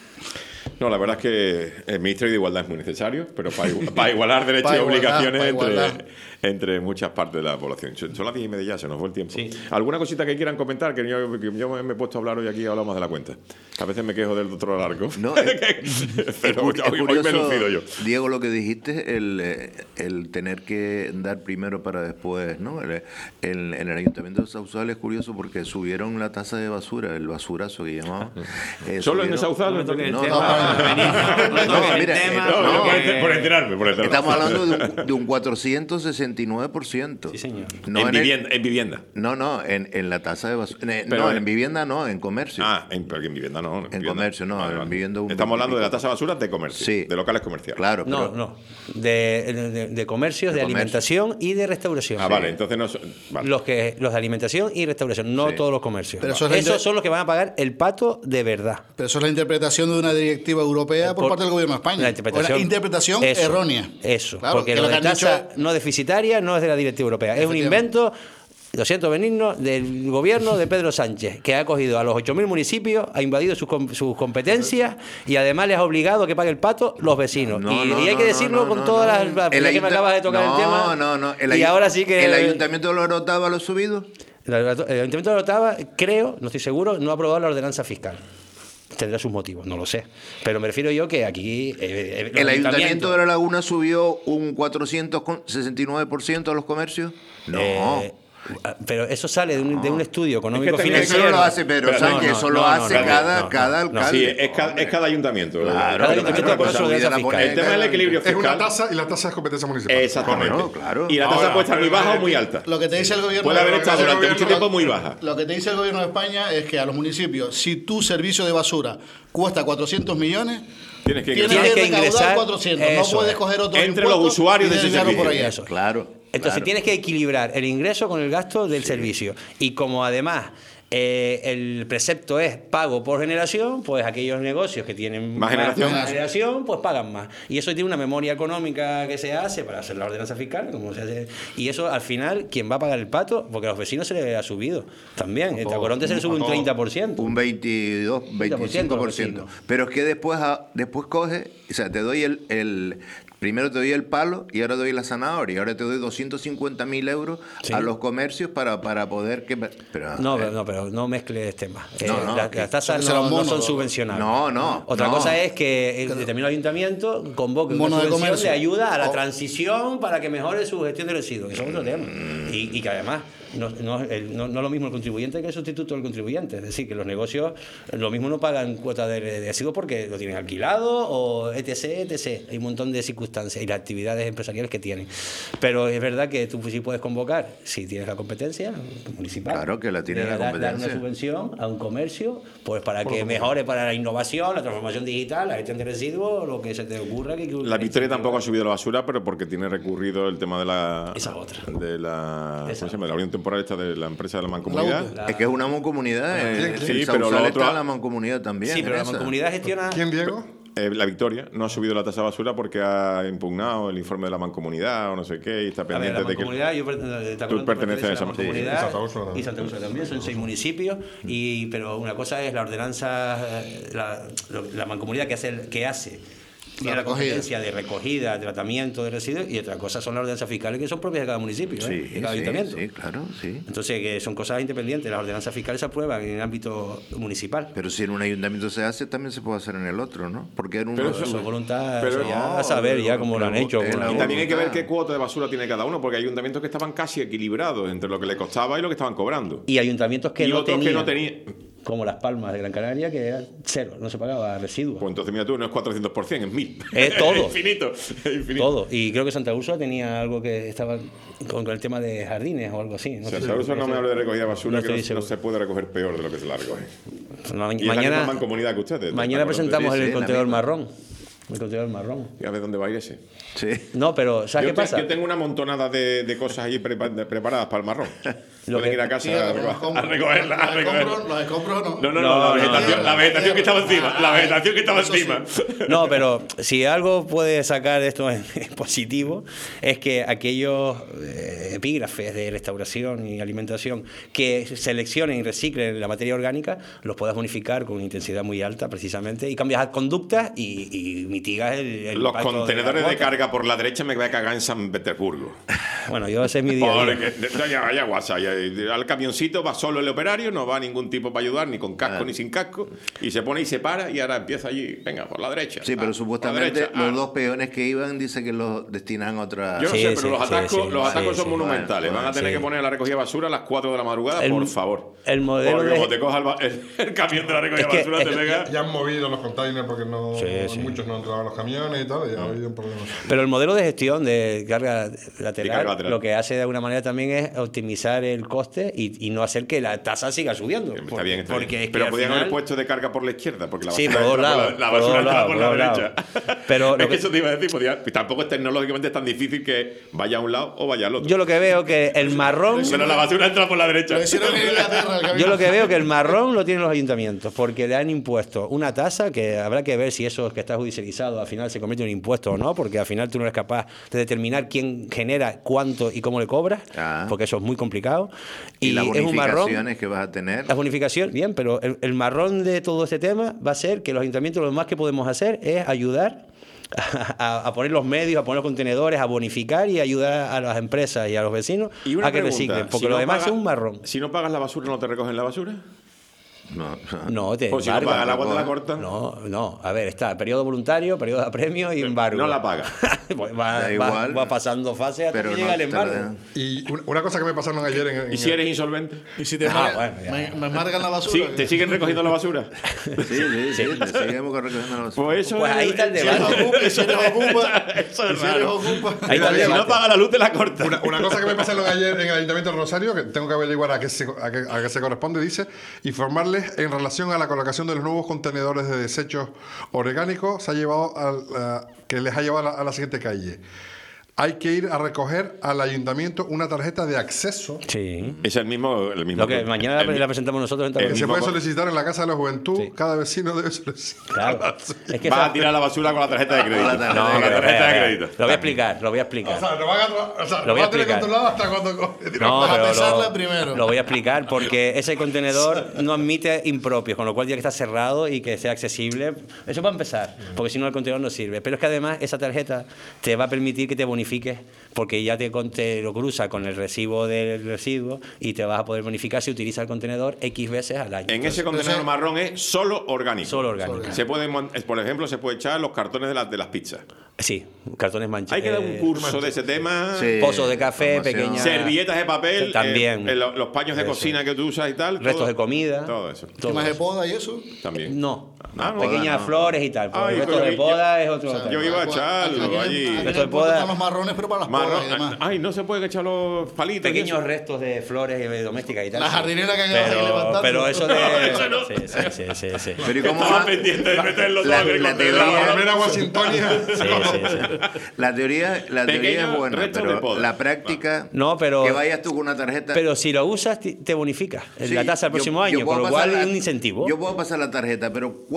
No, la verdad es que el Ministerio de Igualdad es muy necesario, pero para, igu- para igualar derechos Para y igualdad, obligaciones para entre, igualdad. entre muchas partes de la población. Son son las diez y media ya, se nos fue el tiempo. Sí. ¿Alguna cosita que quieran comentar? Que yo, que yo me he puesto a hablar hoy aquí y hablamos de la cuenta. A veces me quejo del doctor Alarco. No, es- pero Es hoy, hoy me he lucido yo. Diego, lo que dijiste, el, eh, el tener que dar primero para después, ¿no? El- el- en el Ayuntamiento de Sausal es curioso porque subieron la tasa de basura, el basurazo que llamaban. Eh, ¿Solo en el subieron- Sauzal? No me toques el No, tema. no, No me toques no, el mira, tema. eh, No, no, yo por, porque- enter- por enterarme, por enterarme. Estamos hablando de un, de un cuatrocientos sesenta y nueve por ciento. Sí, señor. No en, en el- vivienda, en vivienda. No, no, en, en la tasa de basura. Pero No, en- en vivienda no, en comercio. Ah, en, pero en vivienda no. En comercio, no, en vivienda un Estamos hablando de la veintipico. tasa de basura de comercio, Sí. de locales comerciales. Claro, No, pero- no. De, de, de comercios, de, De comercio. alimentación y de restauración. Ah, vale, entonces no. son- Vale. Los que los de alimentación y restauración, no Sí. todos los comercios. Pero eso es la Esos inter- son los que van a pagar el pato de verdad. Pero eso es la interpretación de una directiva europea por, Por- parte del gobierno de España. La interpretación, Una interpretación eso, errónea. Eso, Claro, porque que lo lo de que han tasa dicho- no deficitaria no es de la directiva europea, es un Efectivamente. invento, lo siento Benigno, del gobierno de Pedro Sánchez, que ha cogido a los ocho mil municipios, ha invadido sus, com- sus competencias y además les ha obligado a que pague el pato los vecinos. No, y, no, y hay no, que no, decirlo no, con no, todas no. las... El ya que me ayunta- acabas de tocar no, el tema. No, no, el y ayu- ahora sí que... ¿El Ayuntamiento de Lorotava lo ha subido? El Ayuntamiento de Orotava, creo, no estoy seguro, no ha aprobado la ordenanza fiscal. Tendrá sus motivos, no lo sé. Pero me refiero yo que aquí... eh, eh, los ¿El Ayuntamiento ayuntamientos- de La Laguna subió un cuatrocientos sesenta y nueve por ciento a los comercios? No. Eh, pero eso sale de un, de un estudio económico también Eso financiero. no lo hace Pedro Pero no, Sánchez, no, eso lo no, hace no, no, cada, no, cada no, no. alcalde. Sí, es cada, es cada ayuntamiento. Claro, Cada claro, ayuntamiento claro, pone su claro, ordenanza la fiscal. El tema del equilibrio Es fiscal. una tasa y la tasa es competencia municipal. Exactamente. Claro, claro. Y la tasa Ahora, puede estar muy pero- baja o muy alta. Lo que te dice el gobierno Puede haber lo que estado dice el durante mucho gobierno- tiempo muy baja. Lo que te dice el gobierno de España es que a los municipios, si tu servicio de basura cuesta cuatrocientos millones, Tienes que tienes ingresar. Tienes que recaudar ingresar, cuatrocientos. eso No puedes es. coger otro Entre los impuesto usuarios y de ese desviarlo por servicio. ahí. Eso. Claro. Entonces claro. tienes que equilibrar el ingreso con el gasto del servicio. Y como además eh, el precepto es pago por generación, pues aquellos negocios que tienen Más generación. más generación, pues pagan más. Y eso tiene una memoria económica que se hace para hacer la ordenanza fiscal, como se hace. Y eso al final, ¿quién va a pagar el pato? Porque a los vecinos se les ha subido también. El Tacoronte se le sube un treinta por ciento. Un veintidós, veinticinco por ciento. vecinos. Pero es que después, ah, después coge, o sea, te doy el, el, primero te doy el palo y ahora te doy la zanahoria. Y ahora te doy doscientos cincuenta mil euros Sí. a los comercios para, para poder que... Pero, No, eh, pero, no, pero no mezcles temas. Eh, No, no, las, que- las tasas que será no, un no bono. son subvencionables. No, no, Otra no. cosa es que el determinado ayuntamiento convoque Un una bono de subvención comercio. de ayuda a la O- transición para que mejore su gestión de residuos. Eso es otro tema. Mm. Y, y que además no, no, el- no, no es lo mismo el contribuyente que el sustituto del contribuyente. Es decir, que los negocios lo mismo no pagan cuotas de, de residuos porque lo tienen alquilado o etc, etcétera. Hay un montón de circunstancias y las actividades empresariales que tienen. Pero es verdad que tú sí puedes convocar, si tienes la competencia municipal. Claro que la tiene de la dar- Dar competencia. una subvención a un comercio, pues para que mejore para la innovación, la transformación digital, la gestión de residuos, lo que se te ocurra. Que, La Victoria tampoco ha subido la basura, pero porque tiene recurrido el tema de la. Esa otra. De la. Esa ¿Cómo se llama? La unión temporal esta de la empresa de la mancomunidad. La- Es que es una mancomunidad. eh, Sí, el pero lo Sausal otro- está en la mancomunidad también. Sí, pero en la esa. mancomunidad gestiona. ¿Quién, Diego? eh, La Victoria no ha subido la tasa de basura porque ha impugnado el informe de la Mancomunidad o no sé qué y está A ver, pendiente la de que... Mancomunidad, yo pertenezco, ¿te Tú acuerdas? perteneces a esa la Mancomunidad y Santa Úrsula también. y Santa Úrsula también, son seis municipios, y, pero una cosa es la ordenanza, eh, la, lo- la Mancomunidad que hace, el- que hace tiene la recogida. competencia de recogida, tratamiento de residuos, y otra cosa son las ordenanzas fiscales que son propias de cada municipio, ¿eh? Sí, de cada sí, ayuntamiento. sí, claro, sí. Entonces, que son cosas independientes. Las ordenanzas fiscales se aprueban en el ámbito municipal. Pero si en un ayuntamiento se hace, también se puede hacer en el otro, ¿no? Porque en uno... Pero Eso es voluntad, Pero eso ya no, a saber ya pero- cómo lo han pero hecho. es cómo lo la han Y hecho. también hay que ver voluntad. qué cuota de basura tiene cada uno, porque hay ayuntamientos que estaban casi equilibrados entre lo que le costaba y lo que estaban cobrando. Y ayuntamientos que, Y no, otros tenían, que no tenían. como Las Palmas de Gran Canaria, que era cero, no se pagaba residuos. Pues entonces mira tú, no es cuatrocientos por ciento, es mil. Es todo. infinito. Es infinito. Todo. Y creo que Santa Úrsula tenía algo que estaba con el tema de jardines o algo así. No sé Santa si- Úrsula no me hable de recogida de basura, No que estoy no, no seguro. se puede recoger peor de lo que se la recoge. Ma- Y es la mañana misma mancomunidad que ustedes. mañana ¿te acuerdas? presentamos Sí, el sí, la contenedor misma. marrón. El contenedor marrón. Y a ver dónde va a ir ese. Sí. No, pero ¿sabes Yo, qué te- pasa? yo tengo una montonada de, de cosas allí prepa- de- preparadas para el marrón. Lo Pueden que- ir a casa Sí, a, los reco- a escombros- recogerla. A los recogerla. escombros- Los escombros no. No, no, no, No, la no, vegetación, no. la vegetación que estaba encima. La vegetación que estaba Eso sí. encima. No, pero si algo puede sacar de esto en positivo es que aquellos eh, epígrafes de restauración y alimentación que seleccionen y reciclen la materia orgánica los puedas bonificar con intensidad muy alta precisamente y cambias conductas y, y mitigas el, el Los impacto contenedores la de cuota. carga por la derecha me voy a cagar en San Petersburgo. Bueno, yo ese es mi día a día. Porque, ya, ya, WhatsApp, ya, al camioncito va solo el operario, no va ningún tipo para ayudar, ni con casco ni sin casco, y se pone y se para y ahora empieza allí, venga, por la derecha. Sí, ah, pero por la supuestamente derecha, los ah. dos peones que iban dice que los destinan a otra... Yo no Sí, sé, sí, pero los sí, atascos, sí, los sí, atascos sí. son monumentales. Bueno, Van a tener sí. que poner a la recogida de basura a las cuatro de la madrugada, El- por favor. el modelo Porque de- como te coja el, ba- el- el camión de la recogida Es de que- basura, es te que- pega. Ya han movido los containers porque no, Sí, sí. muchos no entraban los camiones y tal, y ha habido un problema. Pero el modelo de gestión de carga lateral, Y carga lateral. lo que hace de alguna manera también es optimizar el coste y, y no hacer que la tasa siga subiendo. Está bien, está porque bien. es que Pero al podían final- haber puesto de carga por la izquierda, porque la Sí, basura por dos entra lados, la, la por basura dos entra lados, por por la dos lados. derecha. Pero es lo que que- eso te iba a decir, podía- tampoco es tecnológicamente tan difícil que vaya a un lado o vaya al otro. Yo lo que veo que el marrón, Pero la basura entra por la derecha. Lo hicieron en Inglaterra. el yo camino. lo que veo que el marrón lo tienen los ayuntamientos, porque le han impuesto una tasa que habrá que ver si eso que está judicializado al final se convierte en un impuesto o no, porque al final tú no eres capaz de determinar quién genera cuánto y cómo le cobras, Ah. porque eso es muy complicado. Y, las es un marrón. bonificaciones que vas a tener... La bonificación, bien, pero el, el marrón de todo este tema va a ser que los ayuntamientos lo más que podemos hacer es ayudar a, a poner los medios, a poner los contenedores, a bonificar y ayudar a las empresas y a los vecinos Y una a que pregunta, reciclen, porque si lo no demás pagas- es un marrón. Si no pagas la basura, ¿no te recogen la basura? No, No, te O si no embargan. pagas el agua, te la cortan. No, no, a ver, está periodo voluntario, periodo de apremio y embargo. No la paga. Pues va, Da va- igual, va pasando fase hasta pero que no llega el te la embargo. dan. Y una, una cosa que me pasaron ayer en, en ¿Y si eres insolvente? Y si te Ah, mar- bueno, ya. me, me marcan la basura. Sí, ¿te siguen recogiendo la basura? Sí, sí, sí, te seguimos recogiendo la basura. Pues eso Pues es- ahí está el si debate. eres Ocupa, y si eres ocupa, Eso es y si eres raro. ocupa. Ahí está el Si no debate. paga la luz, te la corta. Una, una cosa que me pasaron ayer en el Ayuntamiento de Rosario, que tengo que averiguar a qué se, a qué, a qué se corresponde, dice, informarles en relación a la colocación de los nuevos contenedores de desechos orgánicos, se ha llevado al, a- que les ha llevado a la, a la siguiente calle. Hay que ir a recoger al ayuntamiento una tarjeta de acceso Sí. Es el mismo. El mismo Lo que mañana el- la presentamos nosotros en que el Tarragona. se mismo puede co- solicitar en la Casa de la Juventud. Sí. Cada vecino debe solicitar. Claro. Es que Vas esa- a tirar la basura con la tarjeta de crédito. Con la tarjeta No, de con la pero tarjeta espera, de espera. crédito. Lo voy a explicar, lo voy a explicar. O sea, lo van a, tra- o sea, Lo lo voy a van a tener explicar. controlado hasta cuando co- No, Vas a pero pesarla lo, primero. lo voy a explicar porque ese contenedor no admite impropios, con lo cual tiene que estar cerrado y que sea accesible. Eso va a empezar, porque si no el contenedor no sirve. Pero es que además esa tarjeta te va a permitir que te bonifiques, porque ya te, con- te lo cruza con el recibo del residuo y te vas a poder bonificar si utilizas el contenedor X veces al año. En ese contenedor ese- marrón es solo orgánico. Solo orgánico. Se puede, mon- por ejemplo, se puede echar los cartones de las, de las pizzas. Sí, cartones manchados. Hay que dar un curso de ese tema. Sí, Pozos de café, formación. pequeña- Servilletas de papel. También. eh, eh, lo- los paños de Eso. cocina que tú usas y tal. Restos todo- de comida. Todo eso. todo Temas de eso. poda y eso. También. No, Ah, no, pequeñas no. flores y tal. pero Ay, el resto pero de yo- poda es otro. O sea, tema. Yo iba a echarlo aquí- allí. aquí Esto le de poda- importan los marrones, pero para las Marrón- podas y demás. Ay, no se pueden echar los palitos. Pequeños eso. restos de flores eh, domésticas y tal. La sí. jardinera que hay ahí pero, levantando. pero eso de. Eso no. Sí, sí, sí, sí, sí. Pero ¿y cómo Estaba va? pendiente de meterlo todo la- en el la contenedor. La teoría- palmera Washingtonia. Sí, sí, sí. La teoría, la teoría Pequeños es buena, restos de pero poda. la práctica, No, pero- que vayas tú con una tarjeta. Pero si lo usas, ti- te bonifica en Sí, la tasa el yo- próximo yo año, puedo con lo pasar cual la- es un incentivo. Yo puedo pasar la tarjeta, pero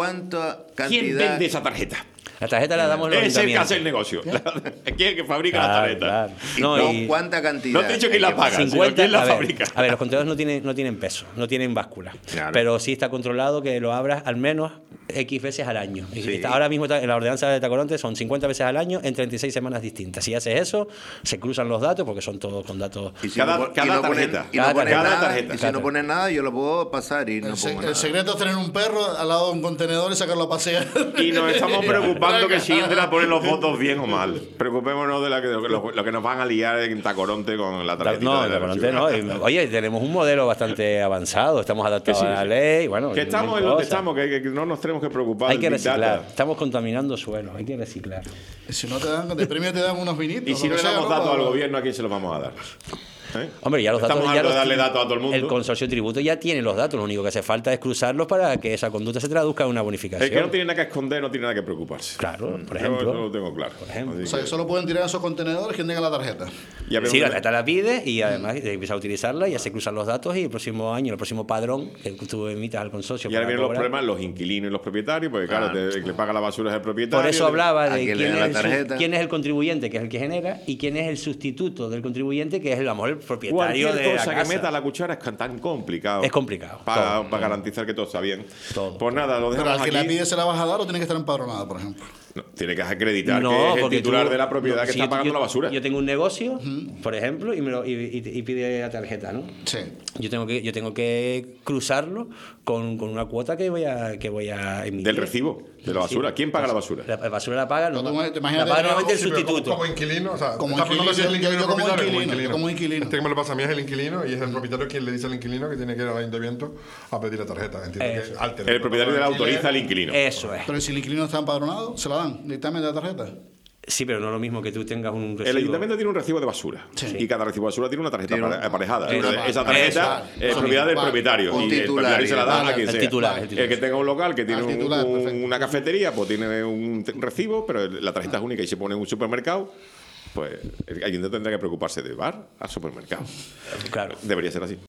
cuánta cantidad... ¿Quién vende esa tarjeta? La tarjeta la damos los Es el que ayuntamientos. hace el negocio. ¿Quién es el que fabrica Claro, la tarjeta? claro. ¿Y No, con y- cuánta cantidad? No te he dicho quién hay la que paga, pagar? sino quién la a ver, fabrica. a ver, los contenedores no tienen, no tienen peso, no tienen báscula. Claro. Pero sí está controlado que lo abras al menos X veces al año. Y Sí. está- ahora mismo está en la ordenanza de Tacoronte son cincuenta veces al año en treinta y seis semanas distintas. Si haces eso, se cruzan los datos porque son todos con datos. Y si Cada- no, pon- cada y no ponen- tarjeta. y no Cada ponen tarjeta. nada, tarjeta. y si no ponen nada, yo lo puedo pasar y no El, se- pongo el nada. secreto es tener un perro al lado de un contenedor y sacarlo a pasear. Y nos estamos preocupando que si Indra pone los votos bien o mal. Preocupémonos de la que, lo, lo que nos van a liar en Tacoronte con la tarjetita No, de en la Tacoronte elección. no. Y, Oye, tenemos un modelo bastante avanzado, estamos adaptados Que sí, a la sí. ley. Bueno, Que mil estamos en lo que cosas. estamos, que, que no nos tenemos que preocupar. Hay que del Big Data. reciclar. Estamos contaminando suelo, hay que reciclar. Y si no te dan, de premio te dan unos vinitos. Y si lo no que le sea, damos ¿no? datos Para- al gobierno, ¿a quién se los vamos a dar? ¿Eh? Hombre, ya los Estamos datos. Ya hartos los de darle tiene- datos a todo el mundo. El consorcio de tributo ya tiene los datos, lo único que hace falta es cruzarlos para que esa conducta se traduzca en una bonificación. El que no tiene nada que esconder no tiene nada que preocuparse. Claro, por Yo ejemplo. eso lo tengo claro. Por ejemplo. Así O sea, que- que solo pueden tirar esos contenedores quien tenga la tarjeta. Ya vemos Sí, la que- tarjeta la pide y además empieza a utilizarla y ya se cruzan los datos y el próximo año, el próximo padrón que tú emitas al consorcio. Y ahora para vienen los cobrar. problemas los inquilinos y los propietarios, porque claro, Claro. te- el que le paga la basura es el propietario. Por eso hablaba ¿A de quién le quién dan es, la el, su- tarjeta? quién es el contribuyente, que es el que genera, y quién es el sustituto del contribuyente, que es el, a lo mejor, el propietario Cualquier de cosa la que casa. meta la cuchara es tan complicado. Es complicado, Para, todo, para garantizar que todo está bien. Todo, Pues nada, lo Pero dejamos al que aquí. la pide se la vas a dar o tiene que estar empadronado, por ejemplo. No, tiene que acreditar No, que es el porque titular tú- de la propiedad no, que si está yo- pagando yo- la basura. Yo tengo un negocio, por ejemplo, y, me lo- y, y- y pide la tarjeta, ¿no? Sí. Yo tengo que, yo tengo que cruzarlo con, con una cuota que voy a, que voy a emitir. Del recibo de la basura. Sí. ¿Quién paga la basura? La la basura la paga, no, No, tú te la imaginas paga que- normalmente el Sí, pero como- sustituto. Como inquilino, o sea, Como está preguntando inquilino, si es el yo- inquilino yo o como propietario, inquilino, yo como inquilino. Este que me lo pasa a mí es el inquilino y es el propietario quien le dice al inquilino que tiene que ir al ayuntamiento a pedir la tarjeta. Entiendo Eso. que al tener El propietario le contrato de autoriza al alquiler, inquilino. Eso es. Pero si el inquilino está empadronado, se la dan directamente de la tarjeta. Sí, pero no es lo mismo que tú tengas un recibo. El ayuntamiento tiene un recibo de basura y cada recibo de basura tiene una tarjeta Tiene un- apare- aparejada. Eso. Entonces, esa Eso. tarjeta es Eso. propiedad del Vale. propietario Un y el titular, propietario se la da vale. a quien El sea. titular, el titular. El que tenga un local que tiene Al un- titular, un- perfecto. una cafetería, pues tiene un t- recibo, pero la tarjeta es única y se pone en un supermercado, pues el ayuntamiento tendrá que preocuparse de bar a supermercado. Claro. Debería ser así.